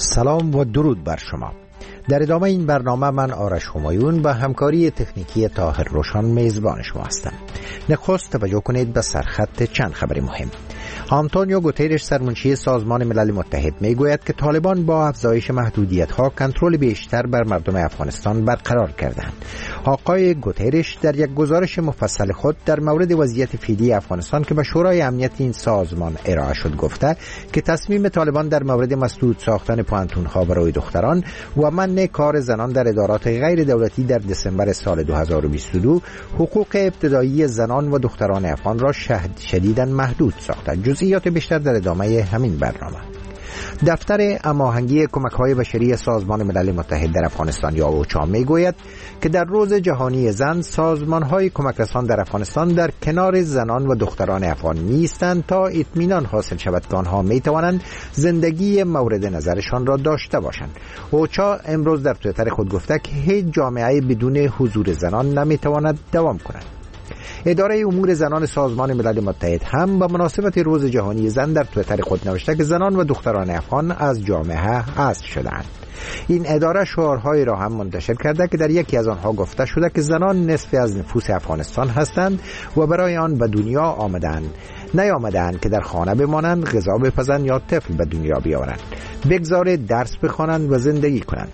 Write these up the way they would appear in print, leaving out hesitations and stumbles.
سلام و درود بر شما. در ادامه این برنامه من آرش همایون با همکاری تکنیکی طاهر روشان میزبان شما هستم. نخست توجه کنید به سرخط چند خبر مهم. آنتونیو گوترش سرمنشی سازمان ملل متحد میگوید که طالبان با افزایش محدودیت‌ها کنترل بیشتر بر مردم افغانستان برقرار کردند. آقای گوترش در یک گزارش مفصل خود در مورد وضعیت فعلی افغانستان که به شورای امنیت این سازمان ارائه شد گفته که تصمیم طالبان در مورد مسدود ساختن پوانتون‌ها برای دختران و منع کار زنان در ادارات غیر دولتی در دسامبر سال 2022 حقوق ابتدایی زنان و دختران افغان را شدیداً محدود ساخته. جزئیات بیشتر در ادامه همین برنامه. دفتر هماهنگی کمک‌های بشری سازمان ملل متحد در افغانستان یا اوچا میگوید که در روز جهانی زن سازمان‌های کمک رسان در افغانستان در کنار زنان و دختران افغان نیستند تا اطمینان حاصل شود که آنها می‌توانند زندگی مورد نظرشان را داشته باشند. اوچا امروز در توییتر خود گفته که هیچ جامعه بدون حضور زنان نمی‌تواند دوام کند. اداره امور زنان سازمان ملل متحد هم به مناسبت روز جهانی زن در توییتر خود نوشته که زنان و دختران افغان از جامعه حذف شدند. این اداره شعارهایی را هم منتشر کرده که در یکی از آنها گفته شده که زنان نصف از نفوس افغانستان هستند و برای آن به دنیا نیامدند که در خانه بمانند، غذا بپزند یا طفل به دنیا بیاورند، بگذارید درس بخوانند و زندگی کنند.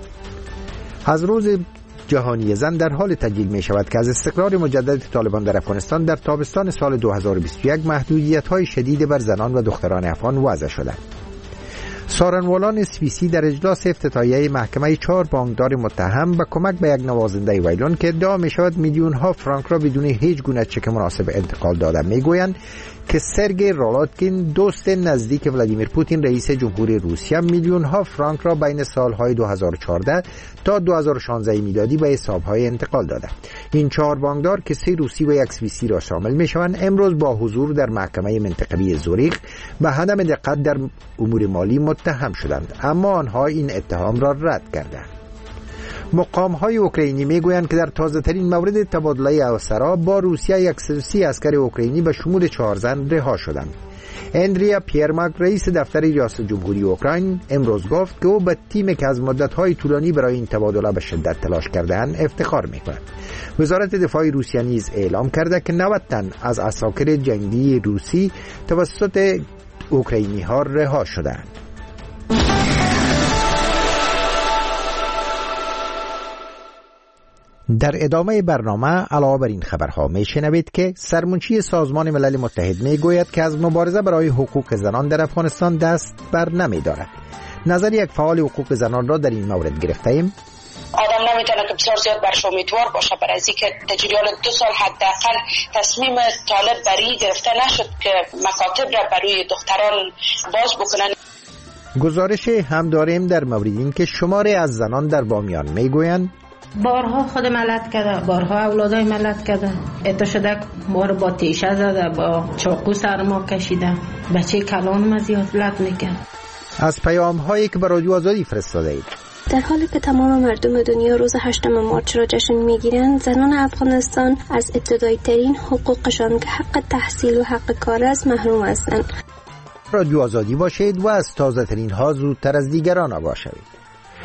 از روز جهانی زن در حال تجلیل می شود که از استقرار مجدد طالبان در افغانستان در تابستان سال 2021 محدودیت‌های شدید بر زنان و دختران افغان وضع شده. سارنوالان سوئیسی در اجلاس افتتاحیه محکمه 4 بانکدار متهم به کمک به یک نوازنده ویولون که ادعا می شود میلیون ها فرانک را بدون هیچ گونه چک مناسب انتقال داده میگویند که سرگئی رالاتکین دوست نزدیک ولادیمیر پوتین رئیس جمهوری روسیه میلیون ها فرانک را بین سالهای 2014 تا 2016 میلادی به حسابهای انتقال داده. این 4 بانکدار که 3 روسی و 1 سوئیسی را شامل می شوند امروز با حضور در محکمه منطقه‌ای زوریخ به عدم دقت در امور مالی متهم شدند، اما آنها این اتهام را رد کردند. مقام‌های اوکراینی میگویند که در تازه‌ترین مورد تبادله اسرا با روسیه 130 عسکر اوکراینی به شمول 4 زن رها شدند. اندریا پیرماک رئیس دفتر ریاست جمهوری اوکراین امروز گفت که او به تیمی که از مدت‌های طولانی برای این تبادله به شدت تلاش کرده‌اند افتخار می‌کند. وزارت دفاع روسیه نیز اعلام کرده که 90 تن از عساکر جنگی روسی توسط اوکراینی‌ها رها شدند. در ادامه برنامه علاوه بر این خبرها میشنوید که سرمنشی سازمان ملل متحد میگوید که از مبارزه برای حقوق زنان در افغانستان دست بر نمیدارد. نظر یک فعال حقوق زنان را در این مورد گرفته ایم. آدم نمیتونه که بسیار زیاد برش امیدوار باشه برای از اینکه تجریان 2 سال حداقل تصمیم طالب برای گرفته نشد که مکاتب را برای دختران باز بکنن. گزارش هم داریم در مورد این که شماری از زنان در بامیان میگویند بارها خود ملت کرده، بارها اولادای ملت کرده، اتا شده بار با تیشه زده، با چاقو سر ما کشیده، بچه کلان ما زیادت میکرد. از پیام هایی که به رادیو آزادی فرستاده اید. در حالی که تمام مردم دنیا روز 8 مارچ را جشن میگیرند، زنان افغانستان از ابتدایی ترین حقوقشان که حق تحصیل و حق کار است محروم هستند. رادیو آزادی باشید و از تازه ترین ها زودتر از دیگران آگاه شوید.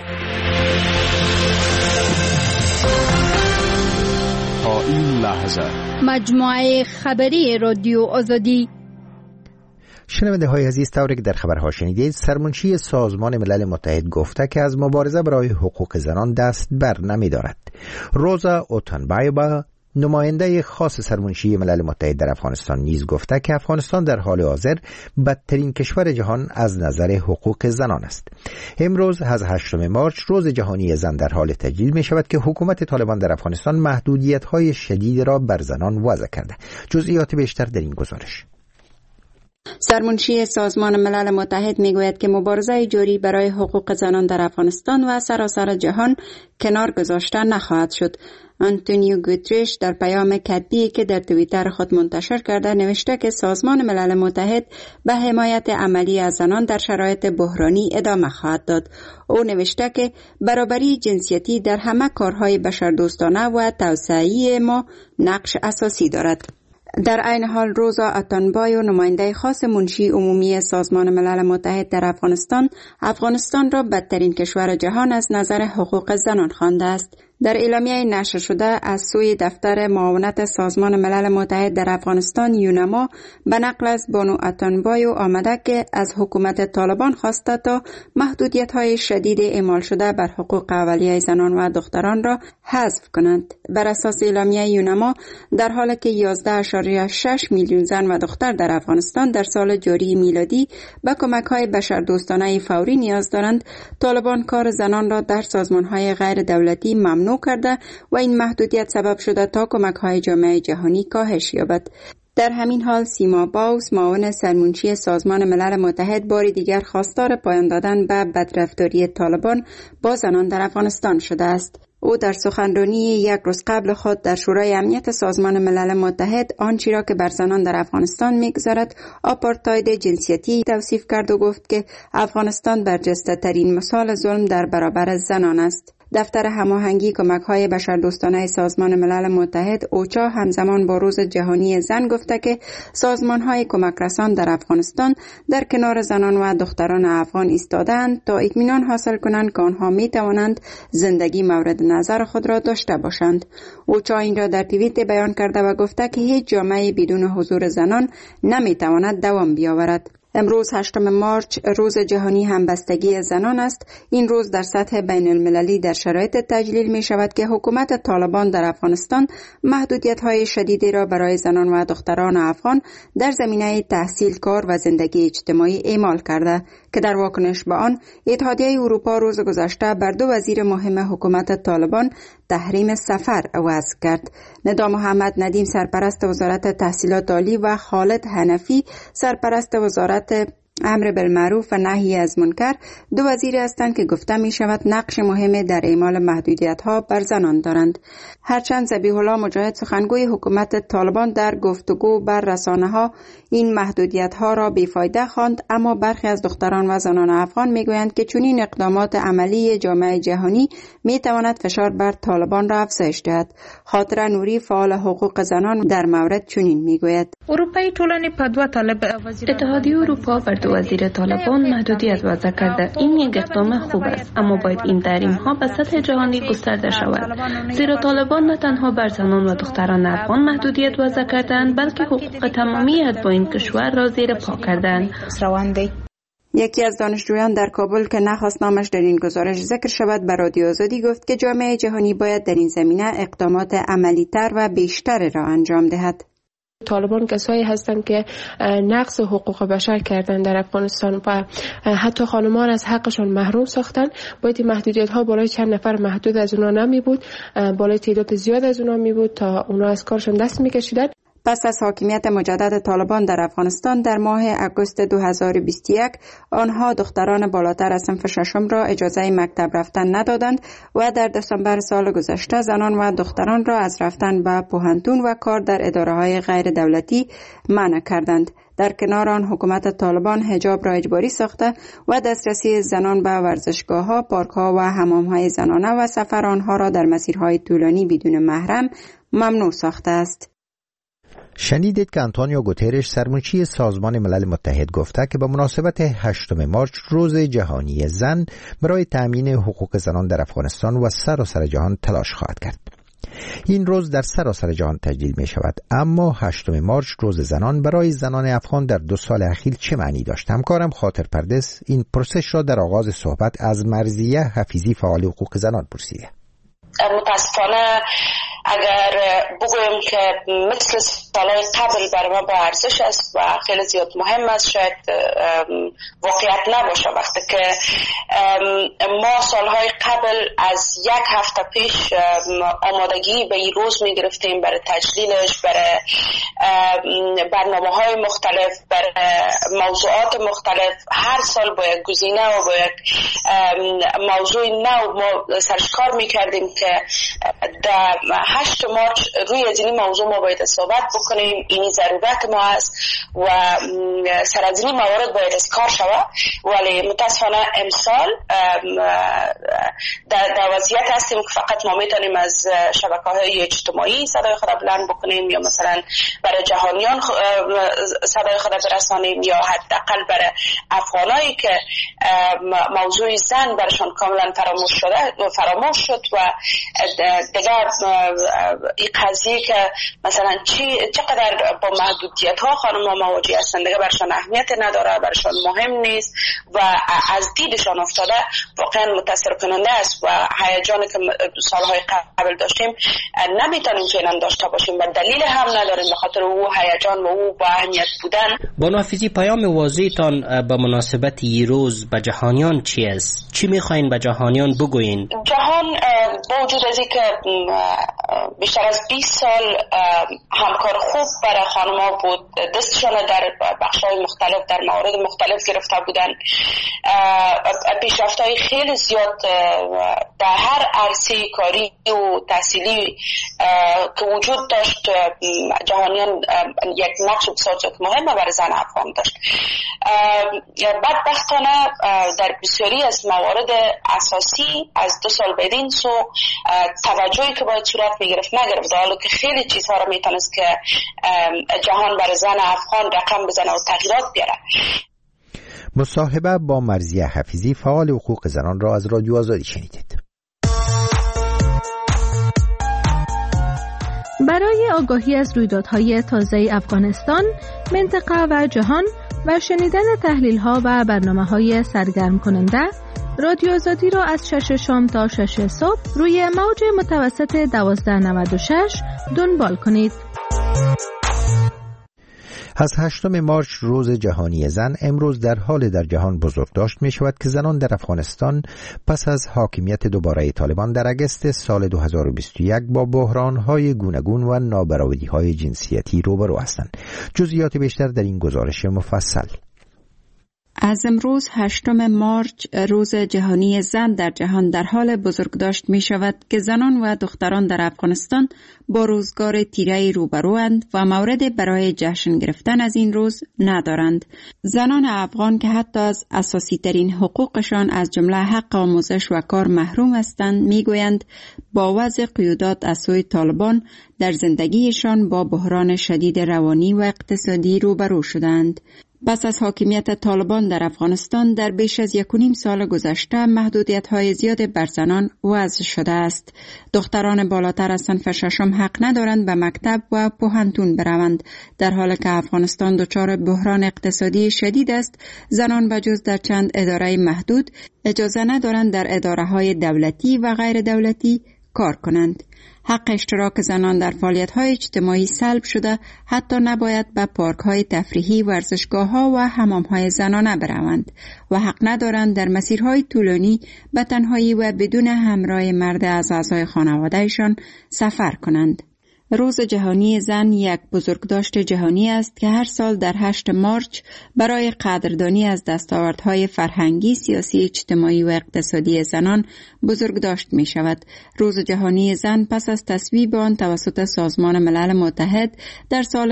تا این لحظه مجموعه خبری رادیو آزادی. شنونده های عزیز، طوری که در خبرها شنیدید، سرمنشی سازمان ملل متحد گفته که از مبارزه برای حقوق زنان دست بر نمی دارد. روزا اوتنبایبا نماینده خاص سرمنشی ملل متحد در افغانستان نیز گفته که افغانستان در حال حاضر بدترین کشور جهان از نظر حقوق زنان است. امروز از 8 مارچ روز جهانی زن در حال تجلیل می شود که حکومت طالبان در افغانستان محدودیت‌های شدید را بر زنان وضع کرده. جزئیات بیشتر در این گزارش. سرمنشی سازمان ملل متحد میگوید که مبارزه جاری برای حقوق زنان در افغانستان و سراسر جهان کنار گذاشته نخواهد شد. آنتونیو گوترش در پیام کتبی که در توییتر خود منتشر کرده نوشته که سازمان ملل متحد به حمایت عملی از زنان در شرایط بحرانی ادامه خواهد داد. او نوشته که برابری جنسیتی در همه کارهای بشردوستانه و توسعه‌ای ما نقش اساسی دارد. در عین حال روزا اتانبایو نماینده خاص منشی عمومی سازمان ملل متحد در افغانستان را بدترین کشور جهان از نظر حقوق زنان خوانده است. در اعلامیه نشر شده از سوی دفتر معاونت سازمان ملل متحد در افغانستان یونما به نقل از بانو اتانبایو آمده که از حکومت طالبان خواسته تا محدودیت‌های شدید اعمال شده بر حقوق اولیه زنان و دختران را حذف کنند. بر اساس اعلامیه یونما در حالی که 11.6 میلیون زن و دختر در افغانستان در سال جاری میلادی به کمک‌های بشردوستانه فوری نیاز دارند، طالبان کار زنان را در سازمان‌های غیر دولتی ممنوع کرده و این محدودیت سبب شده تا کمک‌های جامعه جهانی کاهش یابد. در همین حال سیما باوس معاون سرمنشی سازمان ملل متحد بار دیگر خواستار پایان دادن به بدرفتاری طالبان با زنان در افغانستان شده است. او در سخنرانی یک روز قبل خود در شورای امنیت سازمان ملل متحد آنچه را که بر زنان در افغانستان می‌گذرد آپارتاید جنسیتی توصیف کرد و گفت که افغانستان برجسته ترین مثال ظلم در برابر زنان است. دفتر هماهنگی کمک‌های بشردوستانه سازمان ملل متحد اوچا همزمان با روز جهانی زن گفته که سازمان‌های کمک رسان در افغانستان در کنار زنان و دختران افغان ایستادند تا اطمینان حاصل کنند که آنها می‌توانند زندگی مورد نظر خود را داشته باشند. اوچا این را در توییت بیان کرده و گفته که هیچ جامعه بدون حضور زنان نمی‌تواند دوام بیاورد. امروز 8 مارچ روز جهانی همبستگی زنان است. این روز در سطح بین المللی در شرایط تجلیل می شود که حکومت طالبان در افغانستان محدودیت‌های شدیدی را برای زنان و دختران افغان در زمینه تحصیل، کار و زندگی اجتماعی اعمال کرده که در واکنش به آن اتحادیه اروپا روز گذشته بر 2 وزیر مهم حکومت طالبان تحریم سفر وضع کرد. ندا محمد ندیم سرپرست وزارت تحصیلات عالی و خالد حنفی سرپرست وزارت امر بالمعروف و نهی از منکر 2 وزیری هستند که گفته می شود نقش مهمی در اعمال محدودیت‌ها بر زنان دارند. هرچند ذبیح الله مجاهد سخنگوی حکومت طالبان در گفتگو بر رسانه‌ها این محدودیت‌ها را بیفایده خواند، اما برخی از دختران و زنان افغان می‌گویند که چنین اقدامات عملی جامعه جهانی می‌تواند فشار بر طالبان را افزایش دهد. خاطره نوری فعال حقوق زنان در مورد چنین می‌گوید: اتحادیه اروپا بر 2 وزیر طالبان محدودیت وضع کرده. این یک اقدام خوب است، اما باید این تحریم‌ها به سطح جهانی گسترده شود، زیرا طالبان نه تنها بر زنان و دختران افغان محدودیت وضع کردند، بلکه حقوق تمامی اتباع کشور را زیر پا کردند. یکی از دانشجویان در کابل که نخواست نامش در این گزارش ذکر شود به رادیو آزادی گفت که جامعه جهانی باید در این زمینه اقدامات عملی‌تر و بیشتر را انجام دهد. طالبان کسایی هستند که نقض حقوق بشر کردن در افغانستان و حتی خانمان از حقشان محروم ساختن. باید این محدودیت ها بالای چند نفر محدود از اونا نمی بود، بالای تعداد زیاد از اونا می بود تا اونا از کارشون دست می کشیدن. پس از حاکمیت مجدد طالبان در افغانستان در ماه اگوست 2021 آنها دختران بالاتر از صنف 6 را اجازه مکتب رفتن ندادند و در دسامبر سال گذشته زنان و دختران را از رفتن به پوهنتون و کار در اداره‌های غیر دولتی منع کردند. در کنار آن حکومت طالبان حجاب را اجباری ساخته و دسترسی زنان به ورزشگاه‌ها، پارک‌ها و حمام‌های زنانه و سفر آنها را در مسیرهای طولانی بدون محرم ممنوع ساخته است. شنیدید که آنتونیو گوترش سرمنشی سازمان ملل متحد گفته که به مناسبت 8 مارچ روز جهانی زن برای تأمین حقوق زنان در افغانستان و سراسر جهان تلاش خواهد کرد. این روز در سراسر جهان تجلیل می شود، اما 8 مارچ روز زنان برای زنان افغان در 2 سال اخیر چه معنی داشت؟ همکارم خاطر پردس این پرسش را در آغاز صحبت از مرضیه حفیظی فعال حقوق زنان پرسیده. متاسفانه اگر بگویم که مثل سالهای قبل برای ما با ارزش است و خیلی زیاد مهم است، شاید واقعیت نباشه وقتی که ما سالهای قبل از 1 هفته پیش آمادگی به این روز می گرفتیم برای تجلیلش، برای برنامه‌های مختلف، برای موضوعات مختلف. هر سال با یک گزینه و با یک موضوع نو ما سرشکار می کردیم که در 8 مارچ روی از این موضوع ما باید صحبت بکنیم. این ضرورت ما است و سر از این موارد باید از کار شود، ولی متاسفانه امسال در وضعیت هستیم که فقط ما میتونیم از شبکه‌های اجتماعی صدای خود بلند بکنیم یا مثلا برای جهانیان صدای خود برسانیم یا حداقل برای افغانایی که موضوع زن برشان کاملا فراموش شد و دیگر این قضیه که مثلا چقدر با محدودیت ها خانم مواجه هستند دیگر برشان اهمیت نداره، برشان مهم نیست و از دیدشان افتاده واقعا متاثر کننده است و هیجانی که سالهای قبل داشتیم نمیتونیم فعلا داشته باشیم و دلیل هم نداریم به خاطر او هیجان و او با اهمیت بودن. بانو حفیظی، پیام واضحتان به مناسبت این روز به جهانیان چی است؟ چی میخواین به جهانیان بگوین؟ جهان با وجود از اینکه بیشتر از 20 سال همکار خوب برای خانم‌ها بود، دستشان در بخش‌های مختلف در موارد مختلف گرفته بودن، پیشرفت‌های خیلی زیاد در هر عرصه کاری و تحصیلی که وجود داشت جهانیان یک نقش بسیار مهم برای زن افغان داشت. بدبختانه در بسیاری از موارد اساسی از 2 سال بدین سو توجهی که باید صورت میگرفت نگرفت، حالا که خیلی چیزها رو میتونست که جهان برای زن افغان رقم بزنه و تغییرات بیاره. مصاحبه با مرضیه حفیظی، فعال حقوق زنان را از رادیو آزادی شنیدید. برای آگاهی از رویدادهای تازه افغانستان، منطقه و جهان و شنیدن تحلیل‌ها و برنامه‌های سرگرم کننده، رادیو آزادی را از 6 شام تا 6 صبح روی موج متوسط 1296 دنبال کنید. از 8 مارچ روز جهانی زن امروز در حال در جهان بزرگداشت می شود که زنان در افغانستان پس از حاکمیت دوباره طالبان در اگست سال 2021 با بحران‌های گوناگون و نابرابری‌های جنسیتی روبرو هستند. جزئیات بیشتر در این گزارش مفصل. از امروز 8 مارچ روز جهانی زن در جهان در حال بزرگداشت می شود که زنان و دختران در افغانستان با روزگار تیره روبروند و مورد برای جشن گرفتن از این روز ندارند. زنان افغان که حتی از اساسی ترین حقوقشان از جمله حق آموزش و کار محروم هستند می گویند با وضع قیودات از سوی طالبان در زندگیشان با بحران شدید روانی و اقتصادی روبرو شدند. پس از حاکمیت طالبان در افغانستان در بیش از 1.5 سال گذشته محدودیت‌های زیاد بر زنان وضع شده است. دختران بالاتر از صنف 6 حق ندارند به مکتب و پوهنتون بروند. در حالی که افغانستان دچار بحران اقتصادی شدید است، زنان بجز در چند اداره محدود اجازه ندارند در اداره‌های دولتی و غیر دولتی کار کنند. حق اشتراک زنان در فعالیت‌های اجتماعی سلب شده، حتی نباید به پارک‌های تفریحی، ورزشگاه‌ها و حمام‌های زنانه بروند و حق ندارند در مسیرهای طولانی به تنهایی و بدون همراه مرد از اعضای خانواده‌شان سفر کنند. روز جهانی زن یک بزرگداشت جهانی است که هر سال در 8 مارچ برای قدردانی از دستاوردهای فرهنگی، سیاسی، اجتماعی و اقتصادی زنان بزرگداشت می شود. روز جهانی زن پس از تصویب آن توسط سازمان ملل متحد در سال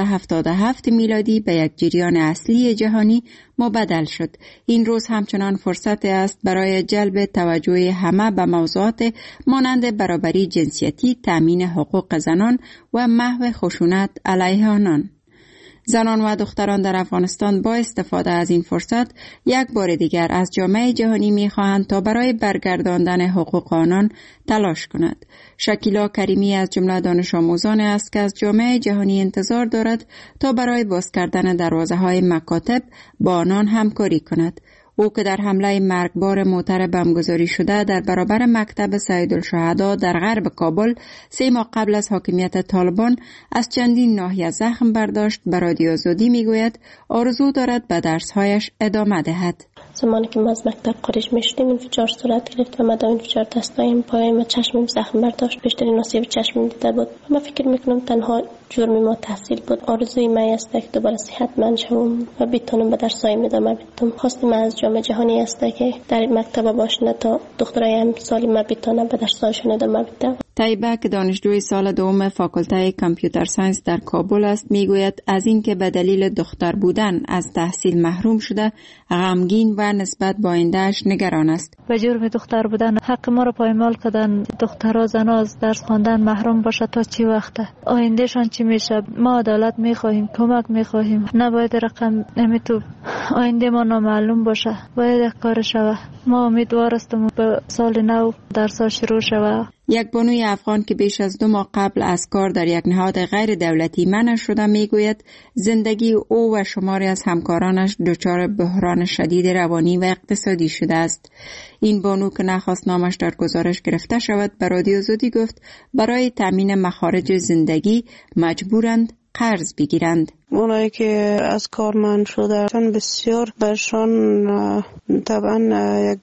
1977 میلادی به یک جریان اصلی جهانی مبدل شد. این روز همچنان فرصت است برای جلب توجه همه به موضوعات مانند برابری جنسیتی، تأمین حقوق زنان و محو خشونت علیه آنان. زنان و دختران در افغانستان با استفاده از این فرصت یک بار دیگر از جامعه جهانی می‌خواهند تا برای برگرداندن حقوق آنان تلاش کند. شکیلا کریمی از جمله دانش آموزان است که از جامعه جهانی انتظار دارد تا برای باز کردن دروازه‌های مکاتب با آنان همکاری کند. او که در حمله مرگبار موتر بمبگذاری شده در برابر مکتب سیدالشهدا در غرب کابل 3 ماه قبل از حاکمیت طالبان از چندین ناحیه زخم برداشت، به رادیو آزادی میگوید آرزو دارد به درسهایش ادامه دهد. زمانی که ما از مکتب خارج میشدیم انفجار صورت گرفت و من در انفجار دستایم پایم و چشمم زخم برداشت، بیشترین آسیب چشمم دیده بود. من فکر میکنم تنها جرم ما تحصیل بود. آرزوی من است که دوباره صحتمند شوم و بتونم به درسایم ادامه بدم. خواستم من از جامعه جهانی است که در مکتب باشم تا دخترای امسال ما بتونن به درساشون ادامه بدن. طیبه که دانشجوی سال دوم فاکولته کامپیوتر ساینس در کابل است میگوید از اینکه به دلیل دختر بودن از تحصیل محروم شده غمگین و نسبت با آینده‌اش نگران است. به جرم دختر بودن حق ما را پایمال کردن. دخترها زنها از درس خواندن محروم باشه تا چی وقته؟ آیندهشان چی میشه؟ ما عدالت میخواهیم، کمک میخواهیم. نباید رقم نمیتو آینده ما نامعلوم باشه. باید کار شوه. ما امیدوار هستیم به سال نو درس‌ها شروع شوه. یک بانوی افغان که بیش از 2 ماه قبل از کار در یک نهاد غیر دولتی منع شده میگوید زندگی او و شماری از همکارانش دچار بحران شدید روانی و اقتصادی شده است. این بانو که نخواست نامش در گزارش گرفته شود به رادیو آزادی گفت برای تامین مخارج زندگی مجبورند قرض بگیرند. اونایی که از کار منع شدن بسیار برشان طبعا یک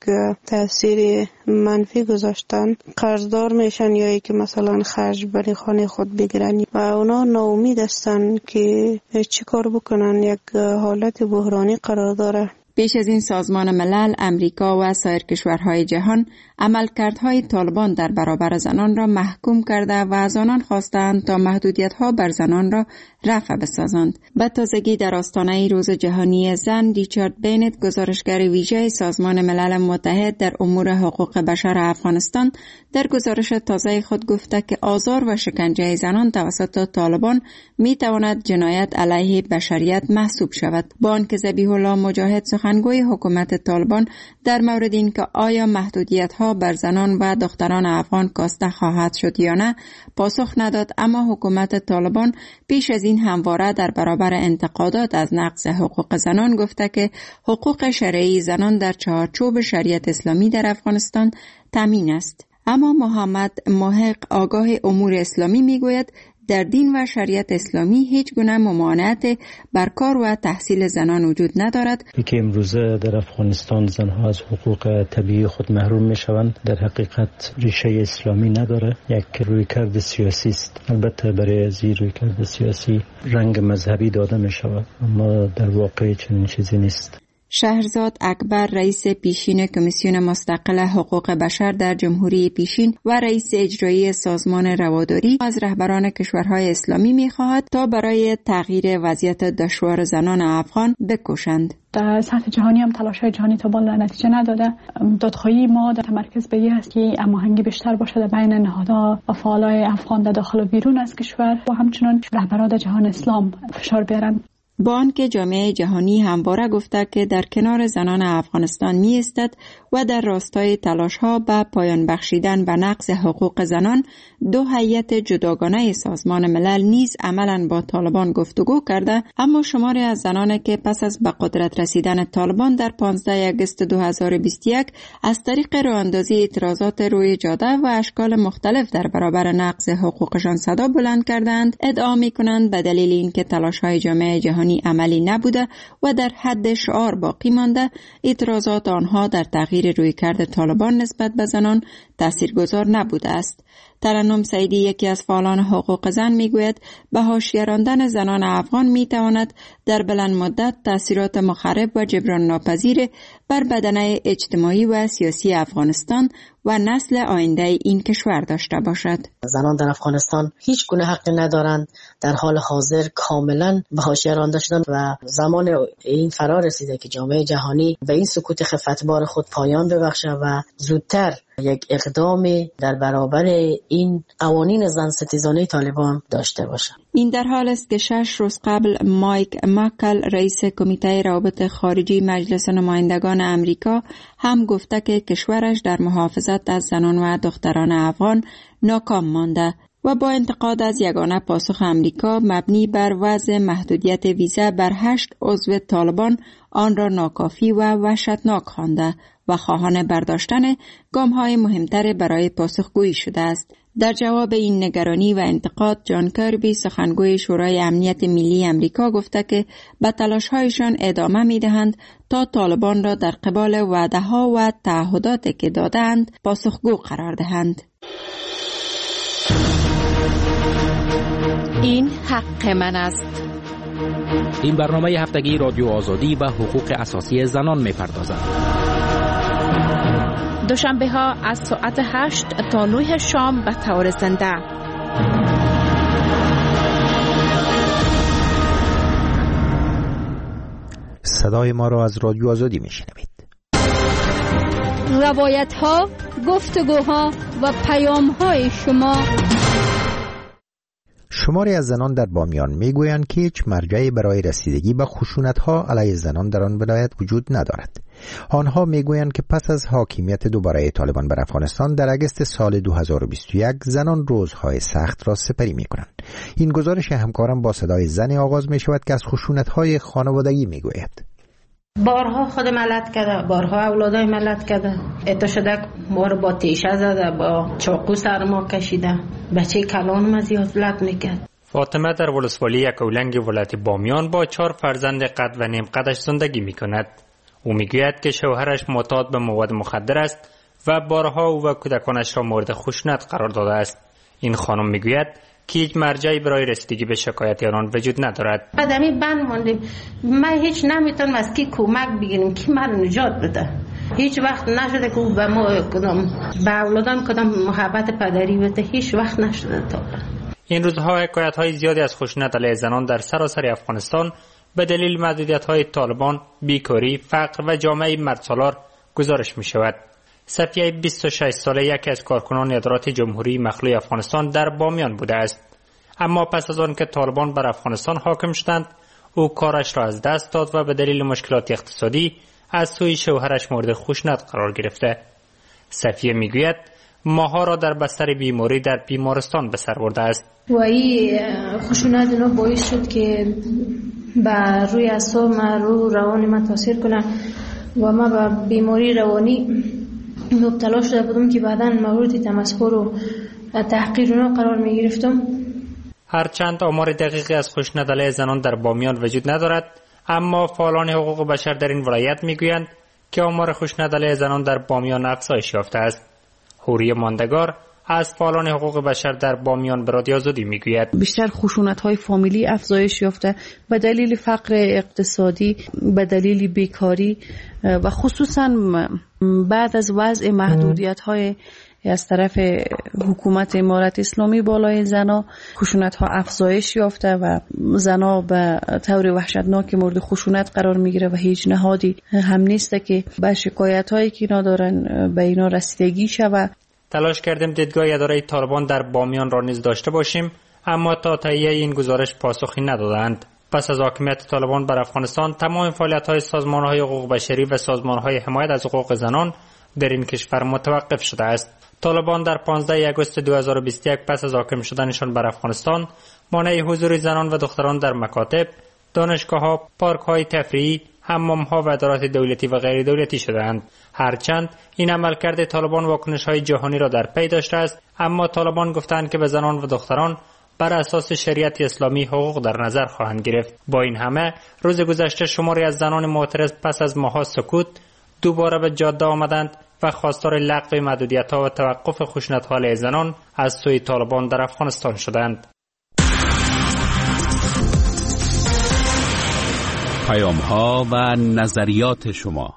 تاثیر منفی گذاشتن. قرضدار میشن یا که مثلا خرج برای خانه خود بگیرن و اونا ناامید هستن که چی کار بکنن. یک حالت بحرانی قرار داره. پیش از این سازمان ملل، امریکا و سایر کشورهای جهان عملکردهای طالبان در برابر زنان را محکوم کرده و از آنان خواستند تا محدودیت‌ها بر زنان را رفع بسازند. به تازگی در آستانه روز جهانی زن، ریچارد بینت، گزارشگر ویژه سازمان ملل متحد در امور حقوق بشر افغانستان، در گزارش تازه خود گفته که آزار و شکنجه زنان توسط طالبان می‌تواند جنایت علیه بشریت محسوب شود. با آنکه ذبیح الله مجاهد سخنگوی حکومت طالبان در مورد اینکه آیا محدودیت‌ها بر زنان و دختران افغان کاسته خواهد شد یا نه پاسخ نداد، اما حکومت طالبان پیش از این همواره در برابر انتقادات از نقض حقوق زنان گفته که حقوق شرعی زنان در چارچوب شریعت اسلامی در افغانستان تامین است. اما محمد محق، آگاه امور اسلامی، میگوید در دین و شریعت اسلامی هیچ گونه ممانعت بر کار و تحصیل زنان وجود ندارد. که امروزه در افغانستان زنها از حقوق طبیعی خود محروم می شوند در حقیقت ریشه اسلامی نداره، یک رویکرد سیاسی است. البته برای از این رویکرد سیاسی رنگ مذهبی داده می شود، اما در واقع چنین چیزی نیست. شهرزاد اکبر، رئیس پیشین کمیسیون مستقل حقوق بشر در جمهوری پیشین و رئیس اجرایی سازمان رواداری، از رهبران کشورهای اسلامی می‌خواهد تا برای تغییر وضعیت دشوار زنان افغان بکوشند. در سطح جهانی هم تلاش‌های جهانی تا بالا نتیجه نداده. دادخواهی ما در تمرکز به این است که هماهنگی بیشتر باشه در بین نهادها و فعالای افغان در داخل و بیرون از کشور و همچنین رهبران جهان اسلام فشار بیارن. با آنکه جامعه جهانی همواره گفته که در کنار زنان افغانستان می ایستد و در راستای تلاش‌ها به پایان بخشیدن به نقض حقوق زنان، 2 هیئت جداگانه سازمان ملل نیز عملاً با طالبان گفتگو کرده، اما شماری از زنان که پس از به قدرت رسیدن طالبان در 15 آگوست 2021 از طریق راه‌اندازی اعتراضات روی جاده و اشکال مختلف در برابر نقض حقوقشان صدا بلند کردند، ادعا می‌کنند به دلیل اینکه تلاش‌های جامعه جهانی عملی نبوده و در حد شعار باقی مانده، اعتراضات آنها در تغییر رویکرد طالبان نسبت به زنان تاثیرگذار نبوده است. ترنم سعیدی، یکی از فعالان حقوق زن، میگوید به حاشیه راندن زنان افغان میتواند در بلند مدت تاثیرات مخرب و جبران ناپذیر بر بدنه اجتماعی و سیاسی افغانستان و نسل آینده این کشور داشته باشد. زنان در افغانستان هیچ گونه حقی ندارند، در حال حاضر کاملا به حاشیه رانده شدند و زمان این فرا رسیده که جامعه جهانی به این سکوت خفتبار خود پایان ببخشه و زودتر یک اقدامی در برابر این قوانین زن ستیزانه طالبان داشته باشه. این در حال است که 6 روز قبل مایک مکل، رئیس کمیته روابط خارجی مجلس نمایندگان امریکا، هم گفته که کشورش در محافظت از زنان و دختران افغان ناکام مانده و با انتقاد از یگانه پاسخ امریکا مبنی بر وضع محدودیت ویزا بر 8 عضو طالبان آن را ناکافی و وحشتناک خوانده و خواهان برداشتن گام‌های مهمتر برای پاسخگویی شده است. در جواب این نگرانی و انتقاد، جان کربی، سخنگوی شورای امنیت ملی امریکا، گفته که به تلاش‌هایشان ادامه می‌دهند تا طالبان را در قبال وعده‌ها و تعهداتی که دادند پاسخگو قرار دهند. این حق من است. این برنامه هفتگی رادیو آزادی به حقوق اساسی زنان می‌پردازد. دوشنبه ها از ساعت 8 تا 9 شام به طور زنده. صدای ما را از رادیو آزادی میشنوید. روایت ها، گفتگوها و پیام های شما. شماری از زنان در بامیان میگویند که هیچ مرجعی برای رسیدگی به خشونت‌ها علیه زنان در آن ولایت وجود ندارد. آنها میگویند که پس از حاکمیت دوباره طالبان بر افغانستان در اگست سال 2021 زنان روزهای سخت را سپری میکنند. این گزارش همکارم با صدای زن آغاز می شود که از خشونت‌های خانوادگی میگوید. بارها خود ملت کرده، بارها اولادای ملت کرده. اتا شده بار با تیشه زده، با چاقو سر ما کشیده، بچه کلان مزیاد میکرد. فاطمه در ولسوالی یکاولنگ ولایت بامیان با 4 فرزند قد و نیم قدش زندگی میکند. او میگوید که شوهرش معتاد به مواد مخدر است و بارها او و کودکانش را مورد خشونت قرار داده است. این خانم میگوید که هیچ مرجعی برای رسیدگی به شکایت آنان وجود ندارد. آدمی بند ماندیم، من هیچ نمیتونم از کی کمک بگیرم، کی من نجات بده. هیچ وقت نشده که به ما کدام به اولادان کدام محبت پدری بده، هیچ وقت نشده تا. این روزها حکایت‌های زیادی از خشونت علیه زنان در سراسر افغانستان به دلیل محدودیت‌های طالبان، بیکاری، فقر و جامعه مردسالار گزارش می‌شود. صفیه 26 ساله یکی از کارکنان ادارات جمهوری مخلوع افغانستان در بامیان بوده است. اما پس از آن که طالبان بر افغانستان حاکم شدند، او کارش را از دست داد و به دلیل مشکلات اقتصادی از سوی شوهرش مورد خشونت قرار گرفته. صفیه میگوید ماها را در بستر بیماری در بیمارستان به سر برده است. و این خشونت اینا باعث شد که بر روی اعصاب رو روان من تاثیر کنه و من به بیماری روانی مبتلا شده بودم که بعداً مورد تمسخر و تحقیر اونا قرار می گرفتم. هرچند آمار دقیقی از خشونت علیه زنان در بامیان وجود ندارد، اما فعالان حقوق بشر در این ولایت میگویند که آمار خشونت علیه زنان در بامیان افزایش یافته است. حوری ماندگار از فعالان حقوق بشر در بامیان به رادیو آزادی میگوید بیشتر خشونت‌های فامیلی افزایش یافته به دلیل فقر اقتصادی، به دلیل بیکاری و خصوصا بعد از وضع محدودیت‌های از طرف حکومت امارت اسلامی بالای زنا، خشونت‌ها افزایش یافته و زنا به طور وحشتناک مورد خشونت قرار میگیره و هیچ نهادی هم نیسته که به شکایت‌هایی که اینا دارن به اینا رسیدگی شود. تلاش کردیم دیدگاه اداره طالبان در بامیان را نیز داشته باشیم، اما تا تهیه این گزارش پاسخی ندادند. پس از حاکمیت طالبان بر افغانستان، تمام فعالیت‌های سازمان‌های حقوق بشری و سازمان‌های حمایت از حقوق زنان در این کشور متوقف شده است. طالبان در 15 آگوست 2021 پس از حاکم شدنشان بر افغانستان، مانع حضور زنان و دختران در مکاتب، دانشگاه‌ها، پارک‌های تفریحی، حمام‌ها و ادارات دولتی و غیر دولتی شدند. هرچند این عملکرد طالبان واکنش‌های جهانی را در پی داشته است، اما طالبان گفتند که به زنان و دختران بر اساس شریعت اسلامی حقوق در نظر خواهند گرفت. با این همه روز گذشته شماری از زنان معترض پس از ماه‌ها سکوت دوباره به جاده آمدند و خواستار لغو محدودیت‌ها و توقف خشونت‌ها علیه زنان از سوی طالبان در افغانستان شدند. پیام‌ها و نظریات شما.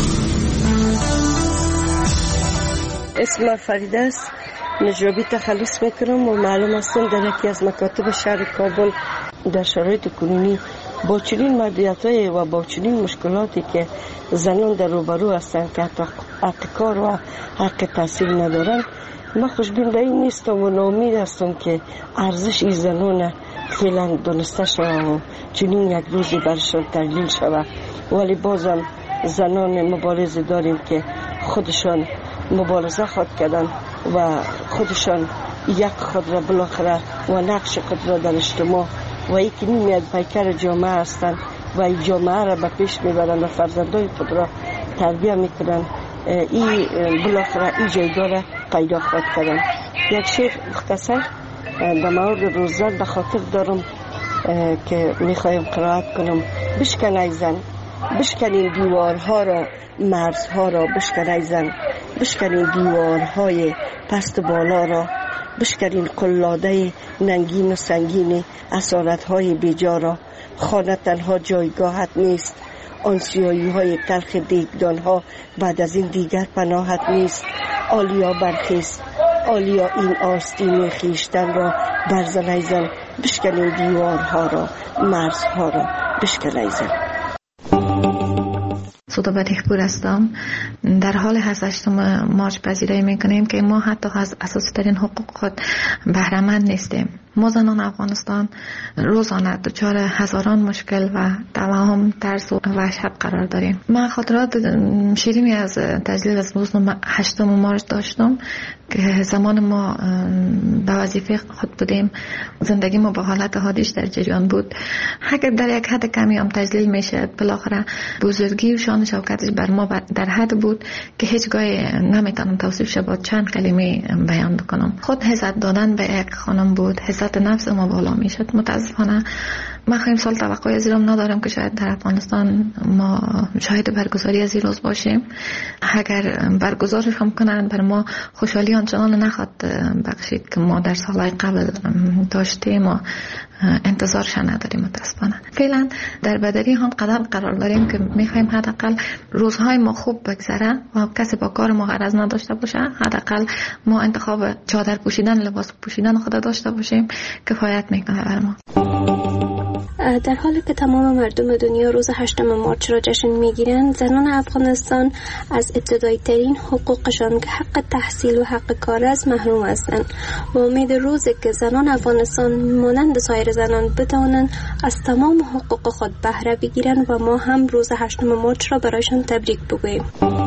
اسم فریده است. نجابی تخلص میکنم و معلوم هستم در یکی از مکاتب شهر کابل در شرایط کنونی با چنین محدودیت‌های و با چنین مشکلاتی که زنان در روبرو هستند که حق کار و حق تحصیل ندارند، من خوشبین به این نیستم و ناامید هستم که ارزش این زنان فعلا دانسته شود و چنین یک روزی برشان تحلیل شود. ولی بازم زنان مبارزه داریم که خودشان مبارزه خود کردن و خودشان یک خود را بالاخره و نقش خود را در اجتماع و یکی نیمیت پیکر جامعه هستند و این جامعه را به پیش میبرند و فرزندان خود را تربیه میکنند. این بالاخره این جایگاه را پیدا خواهد کردن. یک شعر مختصر در مورد روزن به خاطر دارم که میخوایم قرائت کنم. بشکن ای زن، بشکن این دیوارها را، مرزها را بشکن ای زن، بشکن این دیوارهای پست بالا را، بشکن این قلاده ننگین و سنگین اسارتهای بیجا را. خانه تنها جایگاهت نیست، آن سیاهی های تلخ دیگدان ها بعد از این دیگر پناهت نیست. آلیا برخیز، آلیا این آستین خیشتن را برزن ایزن، بشکنیم دیوارها را، مرزها را بشکن ایزن. سودا بدیخپور هستم. در حال 8 مارچ پذیرایی میکنیم که ما حتی از اساسی ترین حقوق خود بهره‌مند نیستیم. ما زنان افغانستان روزانه دچار هزاران مشکل و توهم، ترس و وحشت قرار داریم. من خاطرات شیرینی از تجلیل از روز 8 مارچ داشتم که زمان ما به وظیفه خود بودیم، زندگی ما به حالت عادیش در جریان بود. اگر در یک حد کمی هم تجلیل میشه، بالاخره بزرگی و شان شوکتش بر ما در حد بود که هیچگاه نمیتونم توصیفش با چند کلمه بیان بکنم. خود عزت دادن به یک خانم بود، عزت نفس ما بالا میشد. متاسفانه ما خیلی سال توقعی از این ندارم که شاید در افغانستان ما شاهد برگزاری از این روز باشیم. اگر برگزارش هم کنند بر ما خوشحالی آنچنان نخواد بخشید که ما در سالهای قبل داشتیم و انتظارش نداریم. متاسفانه فعلا در بدری هم قدم قرار داریم که میخوایم حداقل روزهای ما خوب بگذره و کسی با کار ما غرض نداشته باشه. حداقل ما انتخاب چادر پوشیدن، لباس پوشیدن خود داشته باشیم، کفایت میکنه بر ما. در حالی که تمام مردم دنیا روز 8 مارچ را جشن میگیرند، زنان افغانستان از ابتدایی ترین حقوقشان که حق تحصیل و حق کار است محروم هستند. با امید روزی که زنان افغانستان مانند سایر زنان بتوانند از تمام حقوق خود بهره بگیرند و ما هم روز 8 مارچ را برایشان تبریک بگوییم.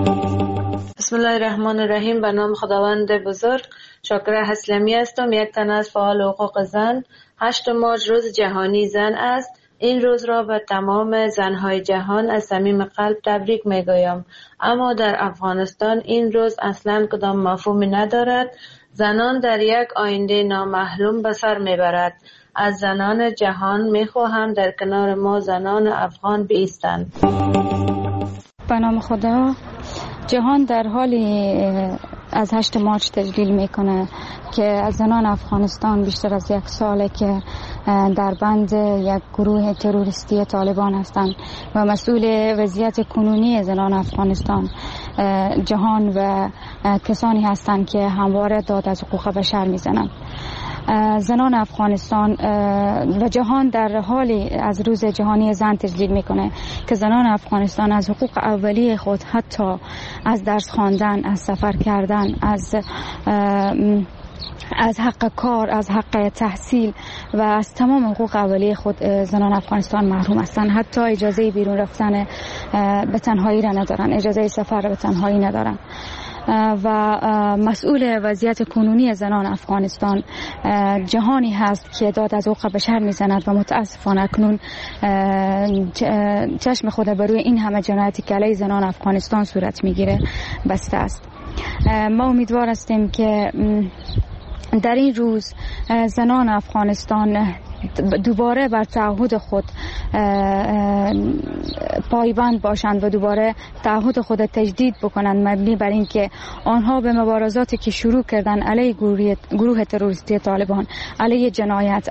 بسم الله الرحمن الرحیم. به نام خداوند بزرگ. شاکر حسلمی هستم، یک تن از فعال حقوق زن. 8 مارچ روز جهانی زن است. این روز را به تمام زنهای جهان از صمیم قلب تبریک میگویم. اما در افغانستان این روز اصلا کدام مفهومی ندارد. زنان در یک آینده نامحلوم به سر میبرد. از زنان جهان میخواهم در کنار ما زنان افغان بایستند. به نام خدا. جهان در حالی از 8 مارچ تجلیل میکنه که از زنان افغانستان بیشتر از 1 ساله که در بند یک گروه تروریستی طالبان هستند و مسئول وضعیت کنونی زنان افغانستان جهان و کسانی هستند که همواره داد از حقوق بشر میزنند. زنان افغانستان و جهان در حالی از روز جهانی زن تجلیل میکنه که زنان افغانستان از حقوق اولیه خود، حتی از درس خواندن، از سفر کردن، از حق کار، از حق تحصیل و از تمام حقوق اولیه خود زنان افغانستان محروم هستند. حتی اجازه بیرون رفتن به تنهایی را ندارن، اجازه سفر به تنهایی ندارن. و مسئول وضعیت کنونی زنان افغانستان جهانی هست که داد از حقوق بشر میزند و متاسفانه اکنون چشم خود بر روی این همه جنایتی که علیه زنان افغانستان صورت میگیره بسته است. ما امیدوار هستیم که در این روز زنان افغانستان دوباره بر تعهد خود پایبند باشند و دوباره تعهد خود تجدید بکنند، مبنی بر این که آنها به مبارزاتی که شروع کردن علیه گروه تروریستی طالبان، علیه جنایت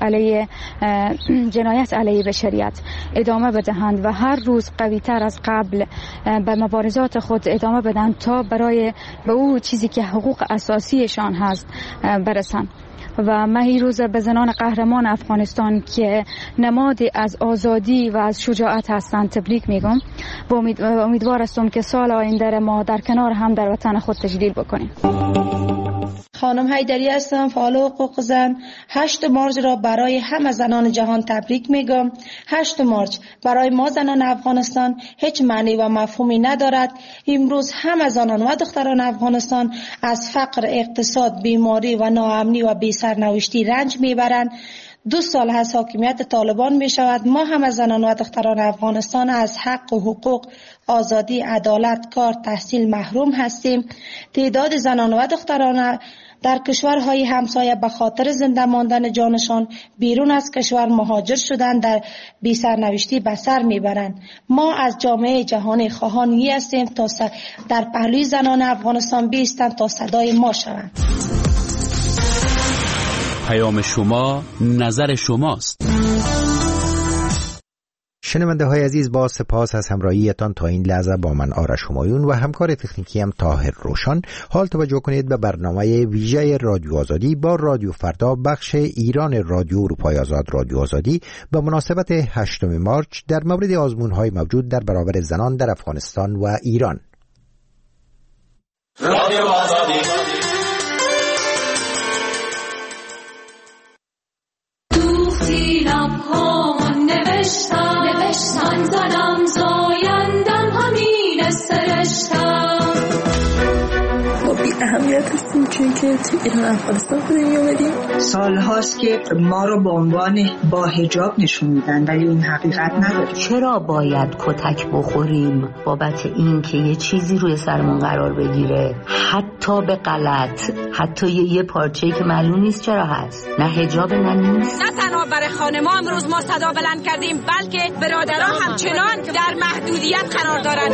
علیه بشریت ادامه بدهند و هر روز قوی تر از قبل به مبارزات خود ادامه بدهند تا برای به او چیزی که حقوق اساسیشان هست برسند. و من این روز به زنان قهرمان افغانستان که نمادی از آزادی و از شجاعت هستند تبریک میگم و امیدوار هستم که سال آینده ما در کنار هم در وطن خود تجلیل بکنیم. خانم حیدری هستم، فعال حقوق زن. 8 مارچ را برای همه زنان جهان تبریک میگم. 8 مارچ برای ما زنان افغانستان هیچ معنی و مفهومی ندارد. امروز همه زنان و دختران افغانستان از فقر، اقتصاد، بیماری و ناامنی و بی سرنوشتی رنج میبرند. 2 سال از حاکمیت طالبان می شود. ما هم از زنان و دختران افغانستان از حق و حقوق، آزادی، عدالت، کار، تحصیل محروم هستیم. تعداد زنان و دختران در کشورهای همسایه به خاطر زنده ماندن جانشان بیرون از کشور مهاجر شدن در بی سرنوشتی به سر میبرند. ما از جامعه جهانی خواهان هستیم تا در پهلوی زنان افغانستان بایستند تا صدای ما شوند. پیام شما، نظر شماست. شنونده های عزیز، با سپاس از همراهیتان تا این لحظه با من آرش همایون و همکار تکنیکی هم طاهر روشن. حال توجه کنید به برنامه ویژه رادیو آزادی با رادیو فردا، بخش ایران رادیو اروپای آزاد رادیو آزادی به مناسبت 8 مارچ در مورد آزمون‌های موجود در برابر زنان در افغانستان و ایران. رادیو آزادی. نوشتم زنم زایندم همین سرشتم. ما بی اهمیت هستیم چون که تو ایران افغانستان خودمون اومدیم. سال هاست که ما رو به عنوان با حجاب نشون میدن ولی این حقیقت نداره. چرا باید کتک بخوریم بابت این که یه چیزی روی سرمون قرار بگیره، حتی به غلط، حتی یه پارچه‌ای که معلوم نیست چرا هست؟ نه حجاب نه نیست. نه تنها برای خانم‌ها امروز ما صدا بلند کردیم بلکه برادران همچنان در محدودیت قرار دارند.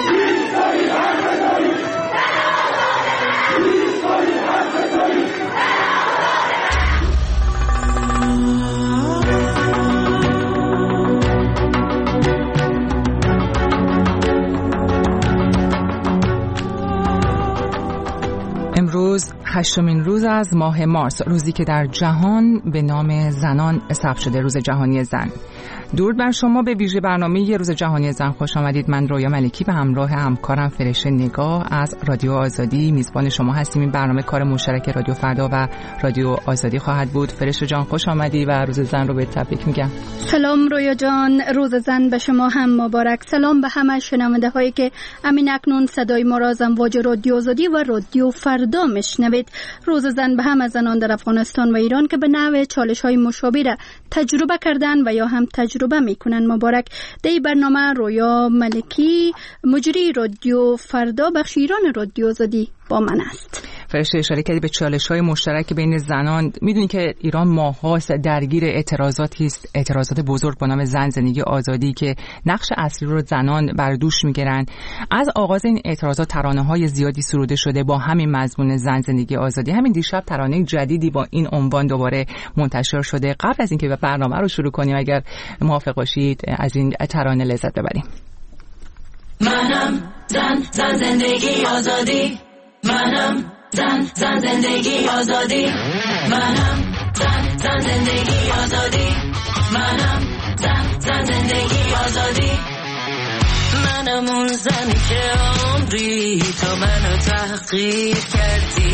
امروز 8مین روز از ماه مارس، روزی که در جهان به نام زنان ثبت شده، روز جهانی زن. درود بر شما، به ویژه برنامه روز جهانی زن خوش آمدید. من رویا ملکی به همراه همکارم فرشته نگاه از رادیو آزادی میزبان شما هستیم. این برنامه کار مشترک رادیو فردا و رادیو آزادی خواهد بود. فرشته جان خوش آمدی و روز زن رو به تبریک میگم. سلام رویا جان، روز زن به شما هم مبارک. سلام به همه شنونده هایی که امین اکنون صدای ما را از امواج رادیو آزادی و رادیو فردا میشنوید. روز زن به همه زنان در افغانستان و ایران که به نوع چالش های مشابه را تجربه کردن و یا هم تجربه میکنن مبارک. در برنامه رویا ملکی مجری رادیو فردا بخش ایران رادیو آزادی با من است. فرشته اشاره کردی به چالش‌های مشترک بین زنان. میدونی که ایران ماه‌هاست درگیر اعتراضاتی است، اعتراضات بزرگ با نام زن زندگی آزادی که نقش اصلی رو زنان بر دوش میگیرن. از آغاز این اعتراضات ترانه‌های زیادی سروده شده با همین مضمون زن زندگی آزادی. همین دیشب ترانه جدیدی با این عنوان دوباره منتشر شده. قبل از اینکه برنامه رو شروع کنیم اگر موافق باشید از این ترانه لذت ببریم. منم زن زندگی آزادی، منم زن زندگی آزادی، منم زن زندگی آزادی، منم زن زندگی آزادی. منم اون زنی که عمری تو منو تحقیر کردی،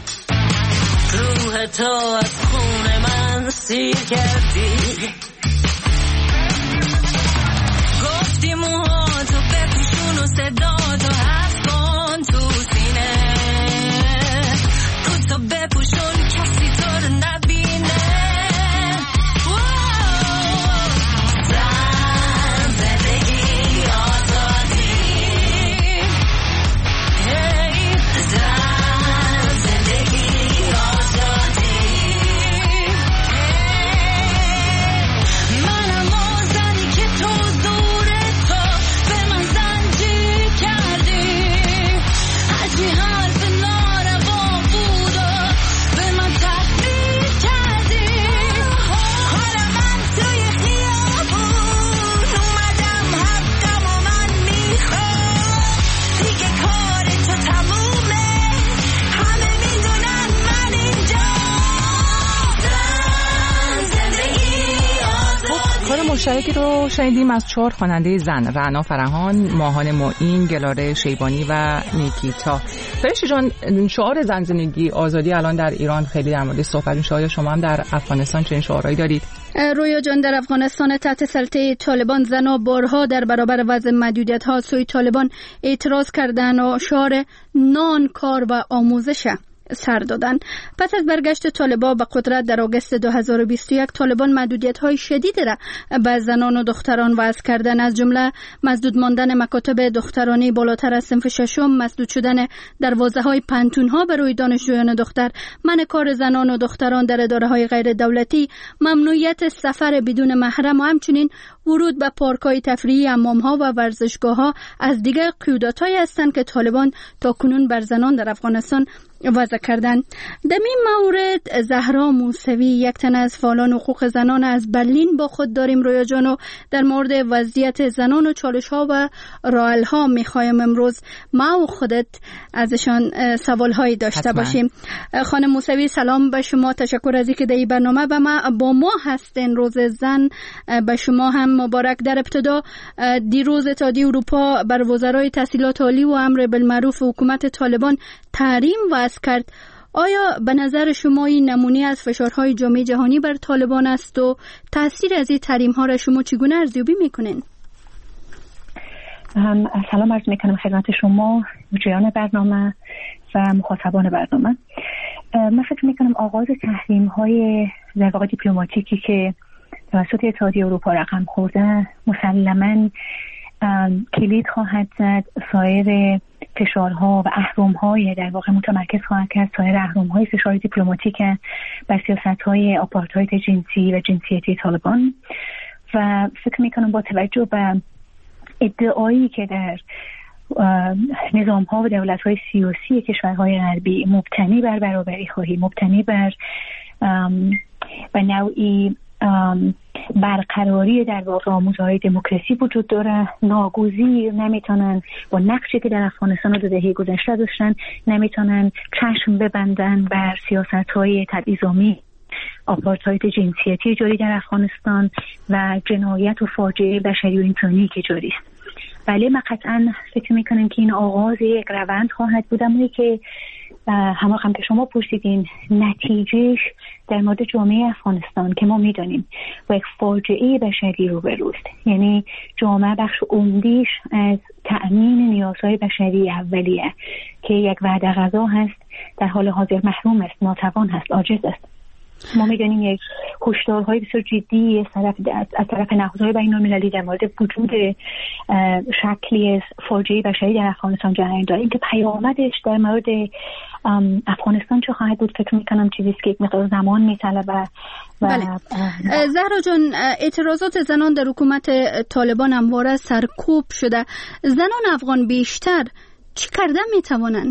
روح تو از خون من سیر کردی. گفتی موهاتو بپوشون و صداتو حفظ کن تو سینه، تو بپوشون کسی تو رو نبینه. زن زندگی آزادی، زن زندگی آزادی. منم اون زنی که تو زور تو به من زنجیر کردی، هرچی حرف ناروا بود و به من تحقیر کردی. حالا من توی خیابون اومدم حقم و من میخوام، دیگه کار تو تمومه، همه میدونن من اینجا. زندگی آزادی. کار مشترکی رو شنیدیم از 4 خواننده زن: رعنا فرهان، ماهان معین، گلاره شیبانی و نیکیتا. فرشته جان، شعار زن زندگی آزادی الان در ایران خیلی در مورد صحبت میشه. آیا شما هم در افغانستان چنین شعارهایی دارید؟ رویا جان، در افغانستان تحت سلطه طالبان زنها بارها در برابر وضع محدودیت‌ها سوی طالبان اعتراض کردند و شعار نان، کار و آموزش سر دادن. پس از برگشت طالبان به قدرت در آگوست 2021 طالبان محدودیت‌های شدیدی را به زنان و دختران وضع کردن، از جمله مسدود ماندن مکاتب دخترانه بالاتر از صنف ششم، مسدود شدن دروازه‌های پانتون‌ها برای دانشجویان دختر، منع کار زنان و دختران در اداره‌های غیر دولتی، ممنوعیت سفر بدون محرم و همچنین ورود به پارک‌های تفریحی، حمام‌ها و ورزشگاه‌ها از دیگر قیودات‌هایی هستند که طالبان تاکنون بر زنان در افغانستان وضع کردند. در این مورد زهرا موسوی، یک تن از فعالان حقوق زنان از برلین با خود داریم رویا جان، و در مورد وضعیت زنان و چالش ها و راه ها میخوایم امروز ما و خودت ازشان سوال هایی داشته باشیم. خانم موسوی سلام به شما، تشکر از اینکه در این برنامه با ما هستین. روز زن به شما هم مبارک. در ابتدا دیروز اتحادیه اروپا بر وزرای تحصیلات عالی و امر بالمعروف حکومت طالبان تحریم وضع کرد. آیا به نظر شما این نمونه از فشارهای جامعه جهانی بر طالبان است و تاثیر از این تحریم ها را شما چگونه ارزیابی میکنین؟ سلام عرض میکنم خدمت شما مجریان برنامه و مخاطبان برنامه. من فکر میکنم آغاز تحریم های در واقع دیپلماتیکی که توسط اتحادیه اروپا رقم خورده مسلماً کلید خواهد زد، سایر فشارها و اهرم‌های در واقع متمرکز خواهد کرد، سایر اهرم‌های فشار دیپلماتیک بر سیاست‌های آپارتاید جنسی و جنسیتی طالبان. و فکر می‌کنم با توجه به ادعایی که در نظام‌ها و دولت‌های سیاسی کشورهای غربی مبتنی بر برابری خواهی، مبتنی بر نوعی برقراری در واقع آموزهای دموکراسی وجود داره، ناگزیر نمیتونن با نقشی که در افغانستان و 2 دهه گذشته داشتن نمیتونن چشم ببندن بر سیاست‌های تبعیض‌آمیز آپارتاید جنسیتی جاری در افغانستان و جنایت و فاجعه بشری و انسانی که جاری است. بله من قطعا فکر میکنم که این آغاز یک روند خواهد بود، اما که همه که شما پرسیدین نتیجهش در مورد جامعه افغانستان که ما میدانیم و یک فاجعه بشری روبروست. یعنی جامعه بخش عمدیش از تأمین نیازهای بشری اولیه که یک وعده غذا هست در حال حاضر محروم است، ناتوان هست، عاجز است. ما می‌دانیم یک هشدارهای بسیار جدی از طرف نهادهای بین‌المللی در مورد وجود شکلی از فاجعه بشری در افغانستان جریان داره. اینکه پیامدش در مورد افغانستان چه خواهد بود فکر می‌کنم چیزی است که یک مقدار زمان می‌طلبه. بله. زهرا جان، اعتراضات زنان در حکومت طالبان همواره سرکوب شده. زنان افغان بیشتر چی کرده می‌توانند؟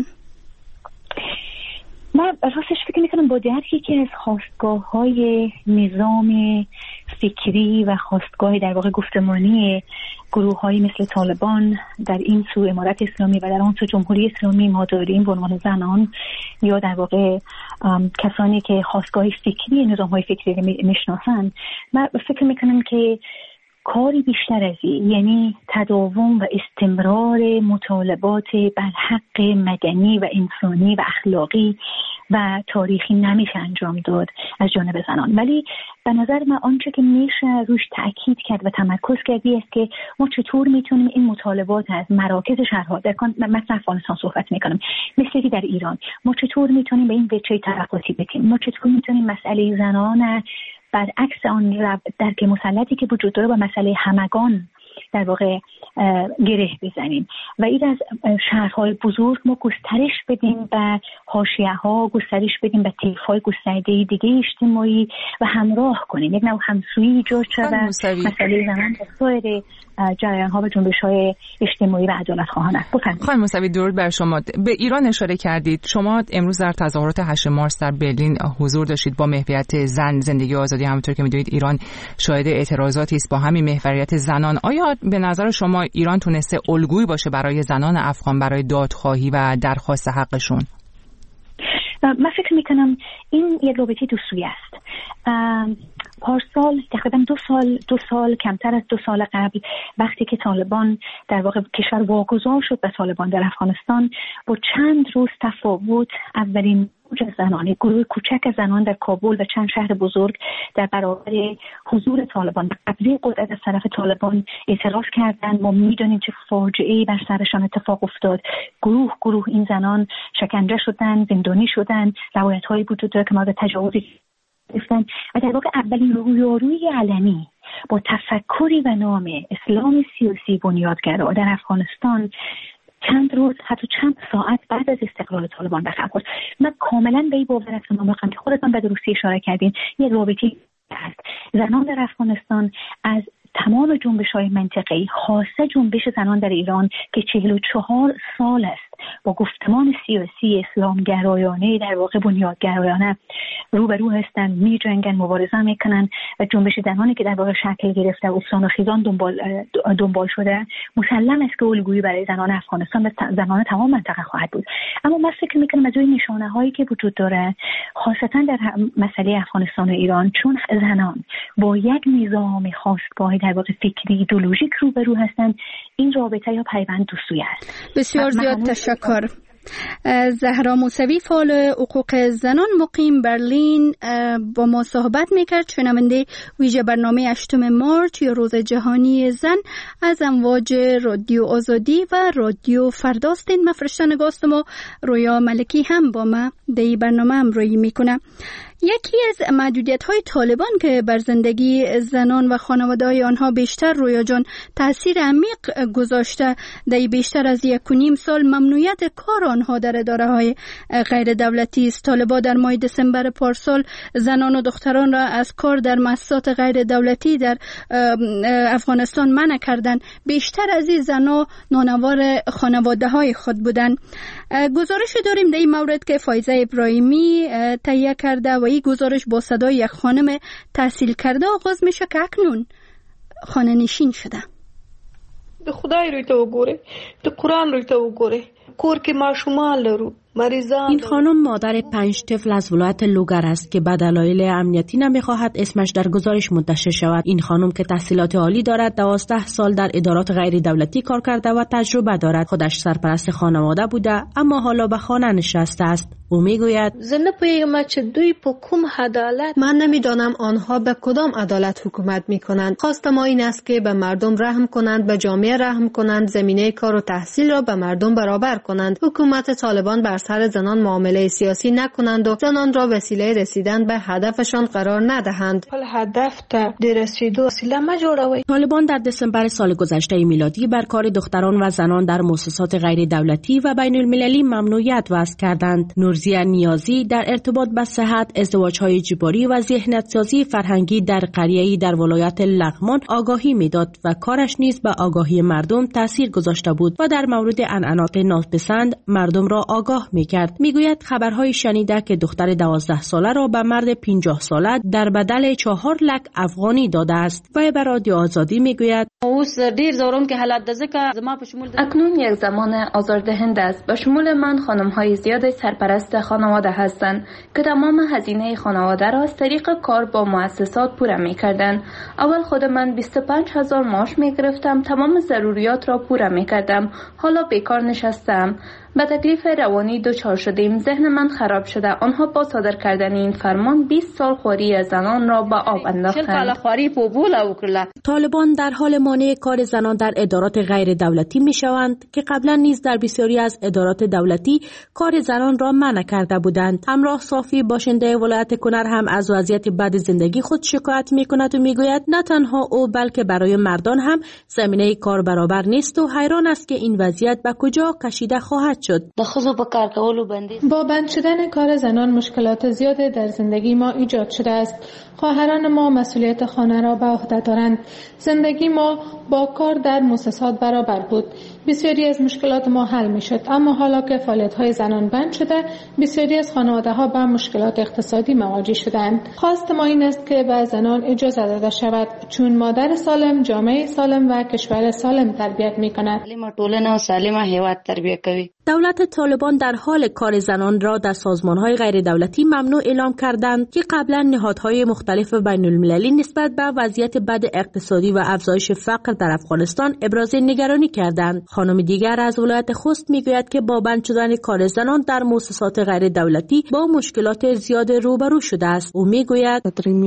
من راستش فکر میکنم با درکی که از خواستگاه‌های نظام فکری و خواستگاه در واقع گفتمانی گروه‌هایی مثل طالبان در این سو امارت اسلامی و در آن سو جمهوری اسلامی ما داریم به عنوان زنان یا در واقع کسانی که خواستگاه فکری نظام‌های فکری رو میشناسن، من فکر میکنم که کاری بیشتر از این، یعنی تداوم و استمرار مطالبات بر حق مدنی و انسانی و اخلاقی و تاریخی نمیشه انجام داد از جانب زنان. ولی به نظر من آنچه که میشه روش تأکید کرد و تمرکز کردی است که ما چطور میتونیم این مطالبات از مراکز شهرها مثل افغانستان صحبت میکنم، مثل که در ایران ما چطور میتونیم به این وجهه طبقاتی بکنیم، ما چطور میتونیم مسئله زنان برعکس آن درک مسلطی که وجود داره با مسئله همگان در واقع گره بزنیم و این از شهرهای بزرگ ما گسترش بدیم به حاشیه‌ها، گسترش بدیم به طیف‌های گسترده دیگه اجتماعی و همراه کنیم، یک نوع همسویی ایجاد شده مسئله زنان در سایر جریان‌ها و جنبش‌های اجتماعی و عدالت خواهان است. خانم موسوی درود بر شما. به ایران اشاره کردید. شما امروز در تظاهرات 8 مارس در برلین حضور داشتید با محوریت زن، زندگی و آزادی. همونطور که می‌دونید ایران شاهد اعتراضاتی است با همین محوریت زنان. آیا به نظر شما ایران تونسته الگویی باشه برای زنان افغان برای دادخواهی و درخواست حقشون؟ من فکر میکنم این یک رابطه دو سویه است. پارسال تقریبا دو سال کمتر از 2 سال قبل وقتی که طالبان در واقع کشور واگذار شد به طالبان در افغانستان، با چند روز تفاوت اولین زنان، گروه کوچک از زنان در کابل و چند شهر بزرگ در برابر حضور طالبان قبضه قدرت از طرف طالبان اعتراض کردند. ما میدونیم چه فاجعه‌ای بر سرشان اتفاق افتاد. گروه این زنان شکنجه شدند، زندانی شدند، روایت‌هایی وجود داره که مورد تجاوزی گرفتن و در واقع اولین رویارویی علنی با تفکری و نام اسلام سیاسی بنیادگرا در افغانستان چند روز حتی چند ساعت بعد از استقلال طالبان رقم خورد. من کاملا به این باور هستم که خودتان به درستی اشاره کردین، یه رابطه هست. زنان در افغانستان از تمام جنبش‌های منطقه‌ای، خاصه جنبش زنان در ایران که 44 سال است با گفتمان سیاسی اسلامگرایانه در واقع بنیادگرایانه روبرو هستن، میجنگن، مبارزه میکنن و جنبش زنانی که در واقع شکل گرفته استان و خیزان دنبال شده، مسلم است که الگویی برای زنان افغانستان و زنان تمام منطقه خواهد بود. اما من فکر میکنم از روی نشانه هایی که وجود داره، خاصتا در مسئله افغانستان و ایران، چون زنان با یک نظام خاستگاهی در واقع فکری ایدئولوژیک روبرو هستند، این رابطه یا پیوند دو سویه است. بسیار زیاد تشکر. زهرا موسوی، فعال حقوق زنان مقیم برلین، با ما صحبت میکرد. شنونده ویژه برنامه 8 مارچ یا روز جهانی زن از امواج رادیو آزادی و رادیو فرداستین. من فرشته نگاستم و رویا ملکی هم با ما در برنامه همراهی میکنه. یکی از محدودیت‌های طالبان که بر زندگی زنان و خانواده‌های آنها بیشتر، رویا جان، تأثیر عمیق گذاشته، در بیشتر از 1.5 سال ممنوعیت کار آنها در اداره‌های غیر دولتی است. طالبان در ماه دسامبر پارسال زنان و دختران را از کار در مؤسسات غیر دولتی در افغانستان منع کردند. بیشتر از این زنان نانوار خانواده‌های خود بودند. گزارش داریم در این مورد که فایزه ابراهیمی تهیه کرده و این گزارش با صدای یک خانم تحصیل کرده آغاز میشه که اکنون خانه نشین شده. د خدای روی ته وګوره، د قرآن روی ته وګوره، کور کې ماشومان لرو. این خانم مادر 5 طفل از ولایت لوگر است که به دلایل امنیتی نمیخواهد اسمش در گزارش منتشر شود. این خانم که تحصیلات عالی دارد، 12 سال در ادارات غیر دولتی کار کرده و تجربه دارد. خودش سرپرست خانواده بوده اما حالا به خانه نشسته است. او میگوید من نمیدانم آنها به کدام عدالت حکومت میکنند. خواست ما این است که به مردم رحم کنند، به جامعه رحم کنند، زمینه کار و تحصیل را به مردم برابر کنند. حکومت طالبان بر سر زنان معامله سیاسی نکنند و زنان را وسیله رسیدن به هدفشان قرار ندهند. طالبان در دسامبر سال گذشته میلادی بر کار دختران و زنان در مؤسسات غیر دولتی و بین المللی ممنوعیت وضع کردند. نورزیه نیازی در ارتباط با صحت، ازدواج‌های اجباری و ذهنیت‌سازی فرهنگی در قریه‌ای در ولایت لغمان آگاهی میداد و کارش نیز به آگاهی مردم تاثیر گذاشته بود و در مورد عنعنات ناپسند مردم را آگاه میکرد. میگوید خبرهای شنیده که دختر 12 ساله را به مرد 50 ساله در بدل 4 لک افغانی داده است. و به رادیو آزادی میگوید اکنون یک زمان آزاردهنده است. به شمول من خانم‌های زیاد سرپرست خانواده هستند که تمام هزینه خانواده را از طریق کار با مؤسسات پوره می‌کردند. اول خود من 25,000 معاش می‌گرفتم، تمام ضروریات را پوره می‌کردم. حالا بیکار نشستم. به تکلیف روانی دچار شدیم. ذهن من خراب شده. آنها با صادر کردن این فرمان 20 سال خواری زنان را به آب انداختند. طالبان در حال مانع کار زنان در ادارات غیر دولتی میشوند که قبلا نیز در بسیاری از ادارات دولتی کار زنان را منع کرده بودند. همراه صافی باشنده ولایت کنر هم از وضعیت بد زندگی خود شکایت میکند و میگوید نه تنها او بلکه برای مردان هم زمینه کار برابر نیست و حیران است که این وضعیت به کجا کشیده خواهد شد. با بند شدن کار زنان مشکلات زیاده در زندگی ما ایجاد شده است. خواهران ما مسئولیت خانه را به عهده دارند. زندگی ما با کار در مؤسسات برابر بود. بسیاری از مشکلات ما حل می شد، اما حالا که فعالیت‌های زنان بند شده، بسیاری از خانواده‌ها با مشکلات اقتصادی مواجه شدند. خواست ما این است که به زنان اجازه داده شود، چون مادر سالم جامعه سالم و کشور سالم تربیت می‌کند. دولت طالبان در حال کار زنان را در سازمان‌های غیر دولتی ممنوع اعلام کردند که قبلا نهادهای مختلف بین‌المللی نسبت به وضعیت بد اقتصادی و افزایش فقر در افغانستان ابراز نگرانی کردند. خانم دیگر از ولایت خوست میگوید که با بند شدن کار زنان در مؤسسات غیر دولتی با مشکلات زیاد روبرو شده است. او میگوید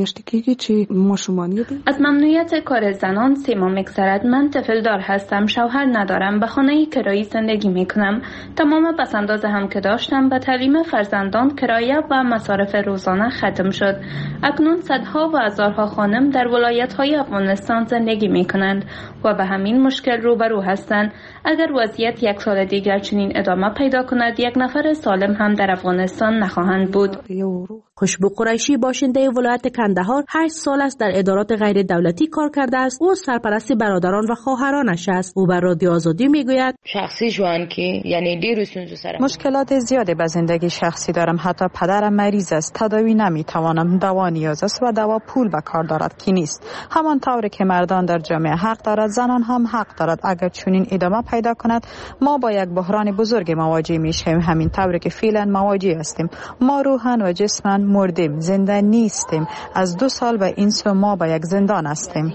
از ممنوعیت کار زنان 3 ماه میگذرد. من طفل دار هستم، شوهر ندارم، به خانه کرایی زندگی میکنم. تمام پسنداز هم که داشتم به تعلیم فرزندان، کرایه و مصارف روزانه ختم شد. اکنون صدها و هزارها خانم در ولایت‌های افغانستان زندگی میکنند و به همین مشکل روبرو هستند. اگر وضعیت 1 سال دیگر چنین ادامه پیدا کند، 1 نفر سالم هم در افغانستان نخواهند بود. خوشبو قریشی باشنده ولایت کندهار 8 سال است در ادارات غیر دولتی کار کرده است. او سرپرست برادران و خواهرانش است. او بر رادیو آزادی میگوید شخصی جوان که یعنی مشکلات زیادی به زندگی شخصی دارم. حتی پدرم مریض است. تداوی نمیتوانم. دوا نیاز است و دوا پول به کار دارد که نیست. همان طوری که مردان در جامعه حق دارد، زنان هم حق دارد. اگر چنین ادامه پیدا کند ما با یک بحران بزرگ مواجه میشیم. همین طوری که فعلا مواجه هستیم. ما روحاً و جسماً مردیم، زنده نیستیم. از 2 سال به این سو ما با یک زندان هستیم.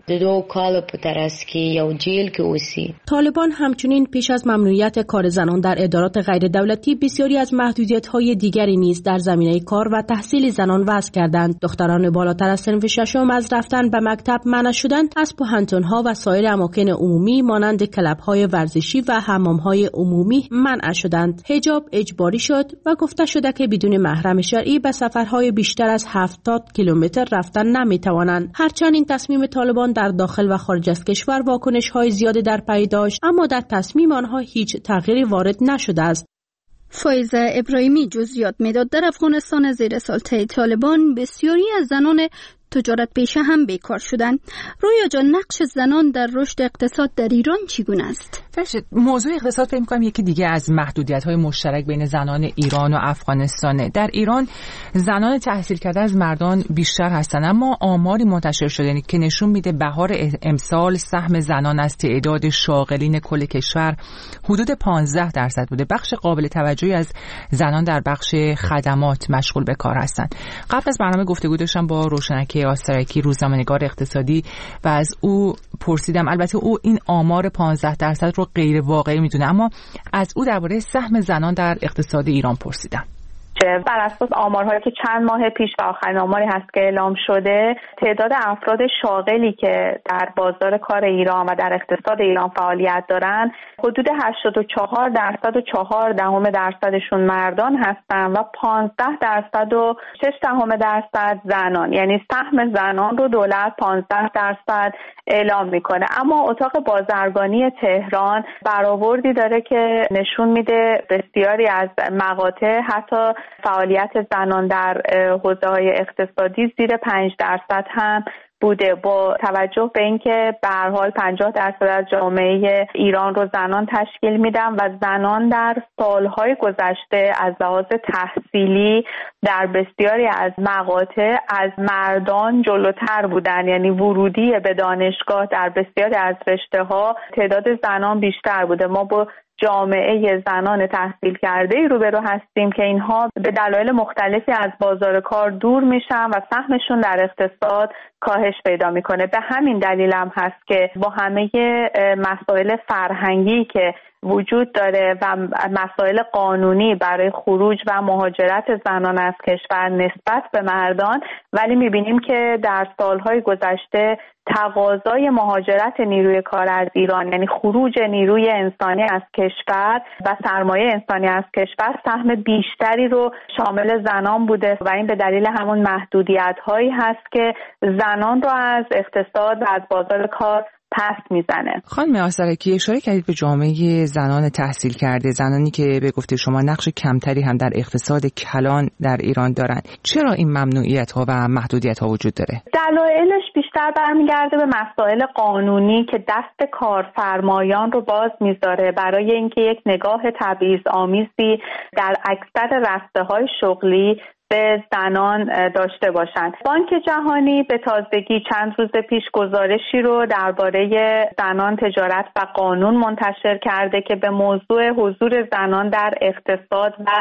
طالبان همچنین پیش از ممنوعیت کار زنان در ادارات غیر دولتی بسیاری از محدودیت‌های دیگری نیز در زمینه کار و تحصیل زنان وضع کردند. دختران بالاتر از صنف ششم از رفتن به مکتب منع شدند. از پوهنتون‌ها و سایر اماکن عمومی مانند کلب‌های ورزشی و حمام‌های عمومی منع شدند. حجاب اجباری شد و گفته شده که بدون محرم شرعی به سفرهای بیشتر از 70 کیلومتر رفتن نمی‌توانند. هرچند این تصمیم طالبان در داخل و خارج از کشور واکنش‌های زیادی در پی داشت، اما در تصمیم آنها هیچ تغییری وارد نشده است. فایزه ابراهیمی جزئیات میداد. در افغانستان زیر سلطه طالبان بسیاری از زنان تجارت پیشه هم بیکار شدند. رویا جان، نقش زنان در رشد اقتصاد در ایران چگونه است؟ موضوع اقتصاد فکر می‌کنم یکی دیگه از محدودیت‌های مشترک بین زنان ایران و افغانستانه. در ایران زنان تحصیل کرده از مردان بیشتر هستند، اما آماری منتشر شده که نشون میده بهار امسال سهم زنان از تعداد شاغلین کل کشور حدود 15% بوده. بخش قابل توجهی از زنان در بخش خدمات مشغول به کار هستند. قبل از برنامه گفتگو داشتم با روشنک آسترکی، روزنامه‌نگار اقتصادی، و از او پرسیدم. البته او این آمار 15% رو غیر واقعی میدونه، اما از او درباره سهم زنان در اقتصاد ایران پرسیدم. بر اساس آمارهایی که چند ماه پیش و آخرین آماری هست که اعلام شده، تعداد افراد شاغلی که در بازار کار ایران و در اقتصاد ایران فعالیت دارن حدود 84.4% مردان هستن و 15.6% زنان. یعنی سهم زنان رو دولت 15% اعلام میکنه. اما اتاق بازرگانی تهران برآوردی داره که نشون میده بسیاری از مقاطع حتی فعالیت زنان در حوزه‌های اقتصادی زیر 5% هم بوده، با توجه به اینکه به هر حال 50% از جامعه ایران رو زنان تشکیل میدن و زنان در سالهای گذشته از لحاظ تحصیلی در بسیاری از مقاطع از مردان جلوتر بودن. یعنی ورودی به دانشگاه در بسیاری از رشته‌ها تعداد زنان بیشتر بوده. ما با جامعه زنان تحصیل کرده روبرو هستیم که اینها به دلایل مختلفی از بازار کار دور میشن و سهمشون در اقتصاد کاهش پیدا میکنه. به همین دلیل هم هست که با همه مسائل فرهنگی که وجود داره و مسائل قانونی برای خروج و مهاجرت زنان از کشور نسبت به مردان، ولی میبینیم که در سالهای گذشته تقاضای مهاجرت نیروی کار از ایران، یعنی خروج نیروی انسانی از کشور و سرمایه انسانی از کشور، سهم بیشتری رو شامل زنان بوده و این به دلیل همون محدودیت هایی هست که زنان رو از اقتصاد و از بازار کار پس میزنه. خانم آسترکی، اشاره کردید به جامعه زنان تحصیل کرده، زنانی که به گفته شما نقش کمتری هم در اقتصاد کلان در ایران دارند. چرا این ممنوعیت ها و محدودیت ها وجود داره؟ دلایلش بیشتر برمیگرده به مسائل قانونی که دست کارفرمایان رو باز میذاره برای اینکه یک نگاه تبعیض‌آمیزی در اکثر رشته‌های شغلی به زنان داشته باشند. بانک جهانی به تازگی چند روز پیش گزارشی رو درباره زنان، تجارت و قانون منتشر کرده که به موضوع حضور زنان در اقتصاد و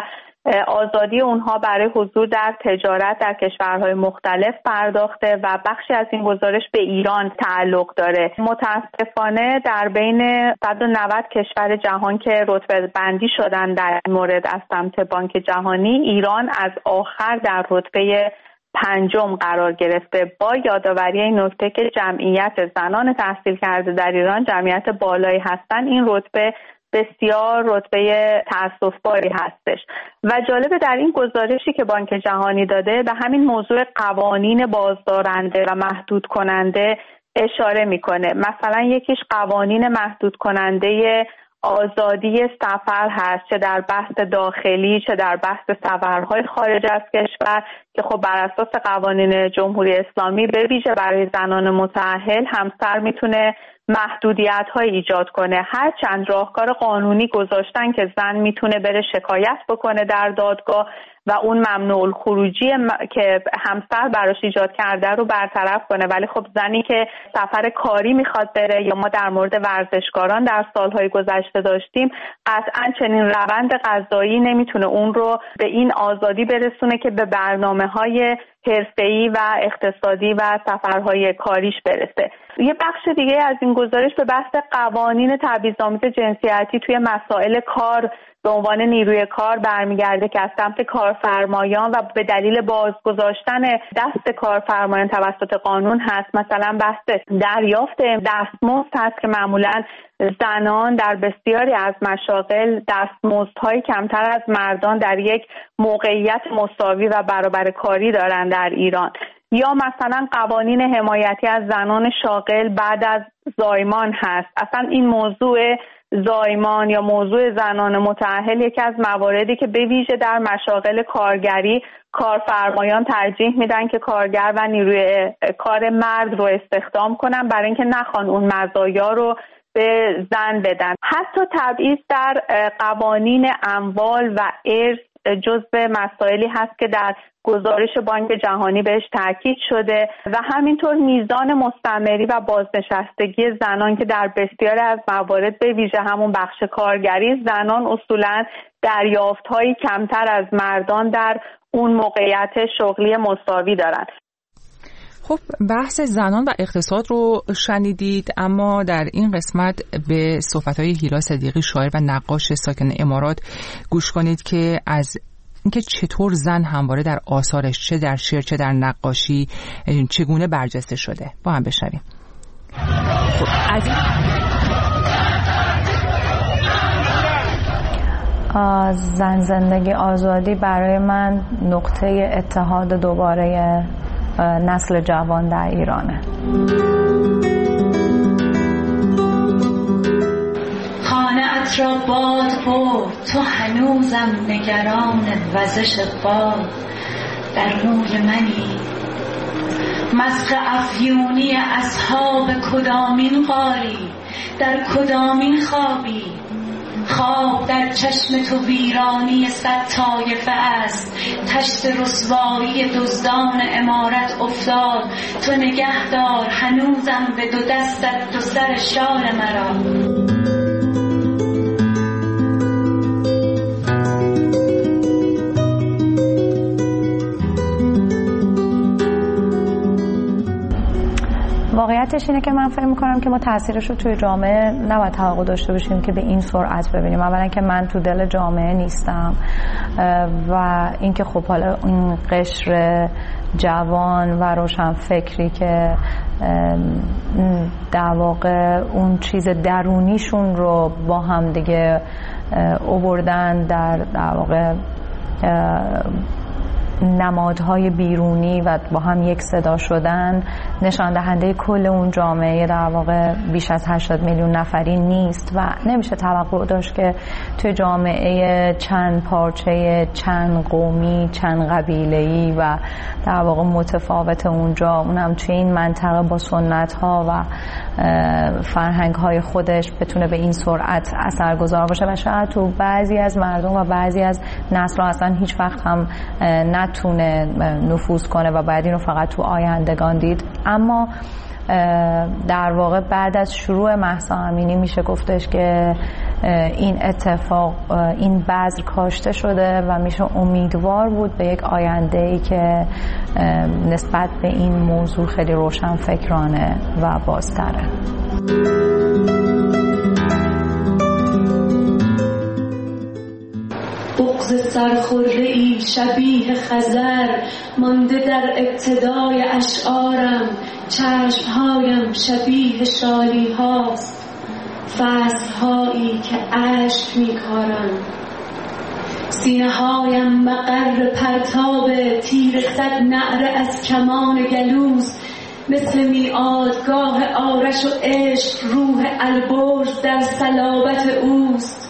آزادی اونها برای حضور در تجارت در کشورهای مختلف پرداخته و بخشی از این گزارش به ایران تعلق داره. متاسفانه در بین 190 کشور جهان که رتبه بندی شدن در این مورد از سمت بانک جهانی، ایران از آخر در رتبه 5 قرار گرفته، با یادآوری این نکته که جمعیت زنان تحصیل کرده در ایران جمعیت بالایی هستند. این رتبه بسیار رتبه تأسف‌باری هستش و جالبه در این گزارشی که بانک جهانی داده به همین موضوع قوانین بازدارنده و محدود کننده اشاره میکنه. مثلا یکیش قوانین محدود کننده آزادی سفر هست، چه در بحث داخلی چه در بحث سفرهای خارج از کشور، که خب بر اساس قوانین جمهوری اسلامی به ویژه برای زنان متأهل همسر میتونه محدودیت‌های ایجاد کنه. هر چند راهکار قانونی گذاشتن که زن میتونه بره شکایت بکنه در دادگاه و اون ممنوع الخروجی که همسر براش ایجاد کرده رو برطرف کنه، ولی خب زنی که سفر کاری میخواد بره یا ما در مورد ورزشکاران در سالهای گذشته داشتیم، قطعاً چنین روند قضایی نمیتونه اون رو به این آزادی برسونه که به برنامه‌های حرفه‌ای و اقتصادی و سفرهای کاریش برسه. یه بخش دیگه از این گزارش به بحث قوانین تبعیض‌آمیز جنسیتی توی مسائل کار به عنوان نیروی کار برمیگرده که از سمت کارفرمایان و به دلیل بازگذاشتن دست کارفرمایان توسط قانون هست. مثلا بحث دریافت دستمزد هست که معمولاً زنان در بسیاری از مشاغل دستمزدهای کمتر از مردان در یک موقعیت مساوی و برابر کاری دارن در ایران. یا مثلا قوانین حمایتی از زنان شاغل بعد از زایمان هست. اصلا این موضوع زایمان یا موضوع زنان متأهل یکی از مواردی که به ویژه در مشاغل کارگری کارفرمایان ترجیح میدن که کارگر و نیروی کار مرد رو استخدام کنن برای اینکه نخوان اون مزایا رو به زن بدن. حتی تبعیض در قوانین اموال و ارث جزء مسائلی هست که در گزارش بانک جهانی بهش تاکید شده و همینطور میزان مستمری و بازنشستگی زنان که در بسیاری از موارد به ویژه همون بخش کارگری زنان اصولاً دریافت‌هایی کمتر از مردان در اون موقعیت شغلی مساوی دارن. خب بحث زنان و اقتصاد رو شنیدید، اما در این قسمت به صحبت‌های هیرا صدیقی شاعر و نقاش ساکن امارات گوش کنید که از اینکه چطور زن همواره در آثارش چه در شعر چه در نقاشی چگونه برجسته شده با هم بشنویم. خب از زن زندگی آزادی برای من نقطه اتحاد دوباره نسل جوان در ایرانه. خانه‌ات را باد برد، تو هنوزم نگران وزش باد. در روی منی مسخ افیونی اصحاب کدامین غاری، در کدامین خوابی. خواب در چشم تو ویرانی صد طایفه است، تشت رسوایی دزدان امارت افتاد. تو نگهدار هنوزم به دو دستت دو سر شال مرا. واقعیتش اینه که من فکر می‌کنم که ما تاثیرش رو توی جامعه نباید توقع داشته باشیم که به این سرعت ببینیم. اولا که من تو دل جامعه نیستم و اینکه خب حالا این قشر جوان و روشن فکری که در واقع اون چیز درونیشون رو با هم دیگه آوردن در واقع نمادهای بیرونی و با هم یک صدا شدن، نشان دهنده کل اون جامعه در واقع بیش از 80 میلیون نفری نیست و نمیشه توقع داشت که توی جامعه چند پارچه، چند قومی، چند قبیله‌ای و در واقع متفاوت اونجا، اونم توی این منطقه با سنت‌ها و فرهنگ‌های خودش بتونه به این سرعت اثرگذار باشه و شاید تو بعضی از مردم و بعضی از نسل‌ها اصلا هیچ وقت هم نتونه نفوذ کنه و بعد اینو فقط تو آیندگان دید. اما در واقع بعد از شروع مهسا امینی میشه گفتش که این اتفاق، این بذر کاشته شده و میشه امیدوار بود به یک آینده‌ای که نسبت به این موضوع خیلی روشن فکرانه و بازتره. بغض سرخورده‌ای شبیه خزر مانده در ابتدای اشعارم. چشمهایم شبیه شالی هاست، فصلهایی که اشک میکارم. سینه هایم مقر پرتاب تیر صد نعره از کمان گلوز، مثل میعادگاه آرش و عشق روح البرز در صلابت اوست.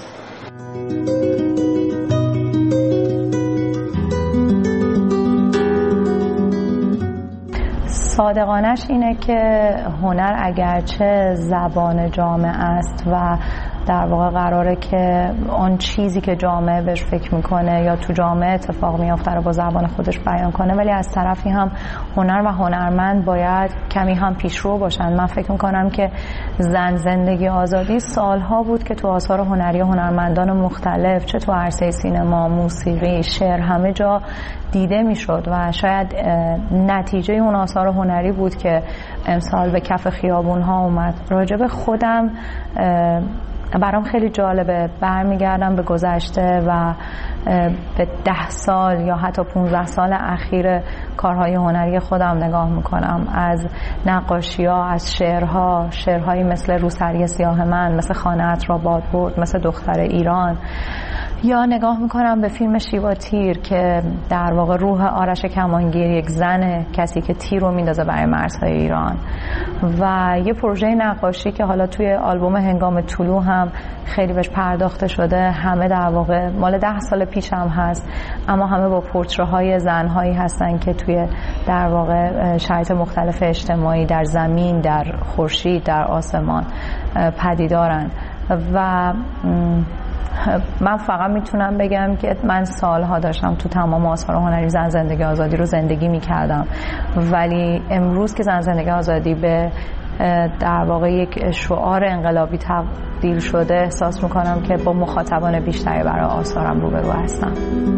صادقانش اینه که هنر اگرچه زبان جامعه است و در واقع قراره که آن چیزی که جامعه بهش فکر میکنه یا تو جامعه اتفاق میفته رو با زبان خودش بیان کنه، ولی از طرفی هم هنر و هنرمند باید کمی هم پیشرو باشن. من فکر میکنم که زن زندگی آزادی سالها بود که تو آثار هنری هنرمندان مختلف، چه تو عرصه سینما، موسیقی، شعر، همه جا دیده میشد و شاید نتیجه اون آثار هنری بود که امسال به کف خیابون ها اومد. راجب خودم برام خیلی جالبه، برمیگردم به گذشته و به 10 سال یا حتی 15 سال اخیر کارهای هنری خودم نگاه میکنم، از نقاشی ها، از شعرهایی مثل روسری سیاه من، مثل خانه‌ات را باد برد، مثل دختر ایران، یا نگاه میکنم به فیلم شیوا تیر که در واقع روح آرش کمانگیر، یک زن، کسی که تیر رو میندازه برای مرزهای ایران، و یه پروژه نقاشی که حالا توی آلبوم هنگام طلوع هم خیلی بهش پرداخته شده، همه در واقع مال 10 سال پیش هم هست، اما همه با پورتره‌های زن‌هایی هستن که توی در واقع شرایط مختلف اجتماعی، در زمین، در خورشید، در آسمان پدیدارن. و من فقط میتونم بگم که من سالها داشتم تو تمام آثار هنری زن زندگی آزادی رو زندگی میکردم، ولی امروز که زن زندگی آزادی به در واقع یک شعار انقلابی تبدیل شده، احساس میکنم که با مخاطبان بیشتری برای آثارم روبرو هستم.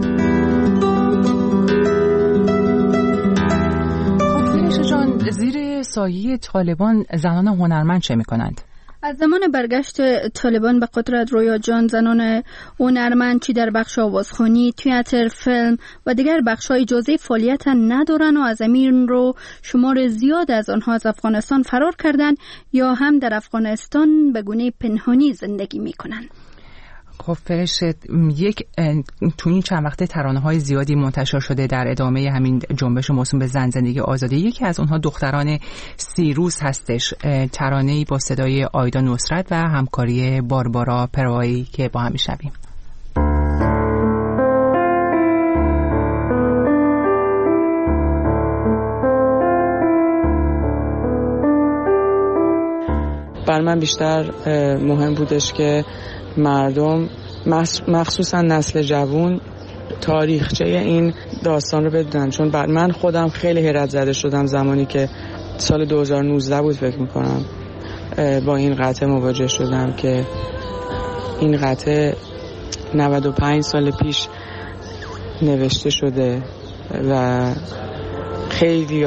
خب فیروزه جان، زیر سایه طالبان زنان هنرمند چه میکنند؟ از زمان برگشت طالبان به قدرت، رویا جان، زنان هنرمند چی در بخش آوازخوانی، تئاتر، فیلم و دیگر بخش‌های اجازه فعالیت ندارن و از امین رو شمار زیاد از آنها از افغانستان فرار کردن یا هم در افغانستان به گونه پنهانی زندگی میکنن. خب فرشت، تو این چند وقته ترانه‌های زیادی منتشر شده در ادامه همین جنبش موسوم به زن زندگی آزادی. یکی از اونها دختران سیروس هستش، ترانه‌ای با صدای آیدا نصرت و همکاری باربارا پروایی که با هم میشنویم. بر من بیشتر مهم بودش که مردم، مخصوصا نسل جوان، تاریخچه این داستان رو بدونن، چون من خودم خیلی حیرت زده شدم زمانی که سال 2019 بود فکر میکنم با این قطعه مواجه شدم که این قطعه 95 سال پیش نوشته شده و خیلی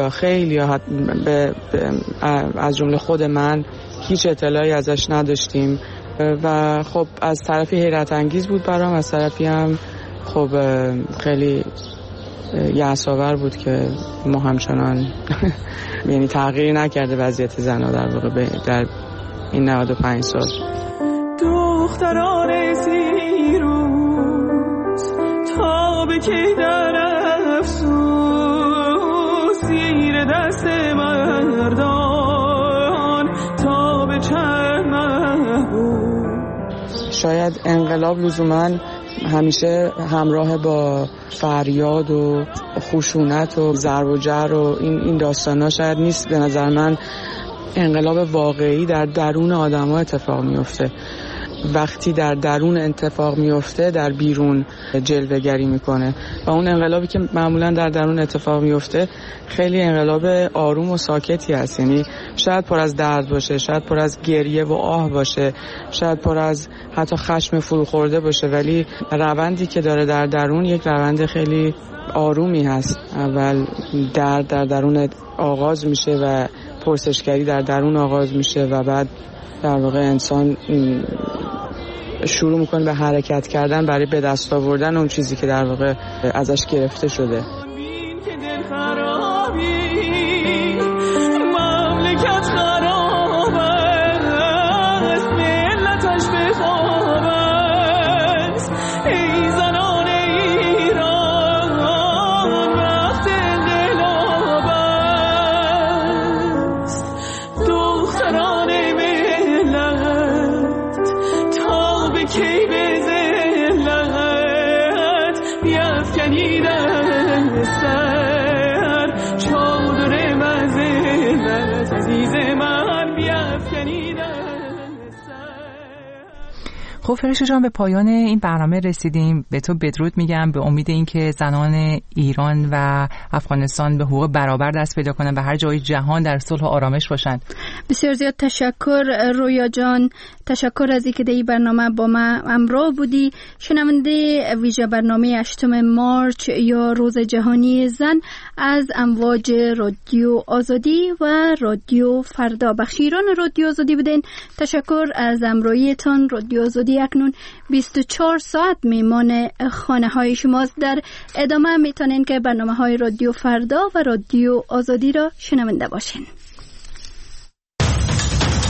از جمله خود من هیچ اطلاعی ازش نداشتیم و خب از طرفی حیرت انگیز بود برام، از طرفی هم خب خیلی یأس‌آور بود که ما همچنان یعنی تغییری نکرده وضعیت زن‌ها در واقع در این 95 سال. دختران سیروس تا به کی در افسوس، زیر دست مردان تا به چند محبوب. شاید انقلاب لزوماً همیشه همراه با فریاد و خشونت و ضرب و جر و این داستانا شاید نیست. به نظر من انقلاب واقعی در درون آدم‌ها اتفاق میفته. وقتی در درون اتفاق میفته در بیرون جلوه‌گری میکنه و اون انقلابی که معمولا در درون اتفاق میفته خیلی انقلاب آروم و ساکتی هست، یعنی شاید پر از درد باشه، شاید پر از گریه و آه باشه، شاید پر از حتی خشم فروخورده باشه، ولی روندی که داره در درون یک روند خیلی آرومی هست. اول درد در درون آغاز میشه و پرسشگری در درون آغاز میشه و بعد در واقع انسان شروع میکنه به حرکت کردن برای به دست آوردن اون چیزی که در واقع ازش گرفته شده. مملکت خراب است، ملتش به خواب است، ای زنان ایران وقت انقلاب است. دختران ملت تا به کی به ذلت بیفکنیدن خب فرشته جان، به پایان این برنامه رسیدیم. به تو بدرود میگم، به امید اینکه زنان ایران و افغانستان به حقوق برابر دست پیدا کنن و هر جای جهان در صلح و آرامش باشن. بسیار زیاد تشکر رویا جان، تشکر از اینکه در این برنامه با ما همراه بودی. شنونده ویژه برنامه 8 مارچ یا روز جهانی زن از امواج رادیو آزادی و رادیو فردا، بخشیران رادیو آزادی بودین. تشکر از همراهیتان. رادیو آزادی اکنون 24 ساعت میمان خانه های شماست. در ادامه میتونین که برنامه های رادیو فردا و رادیو آزادی را شنونده باشین.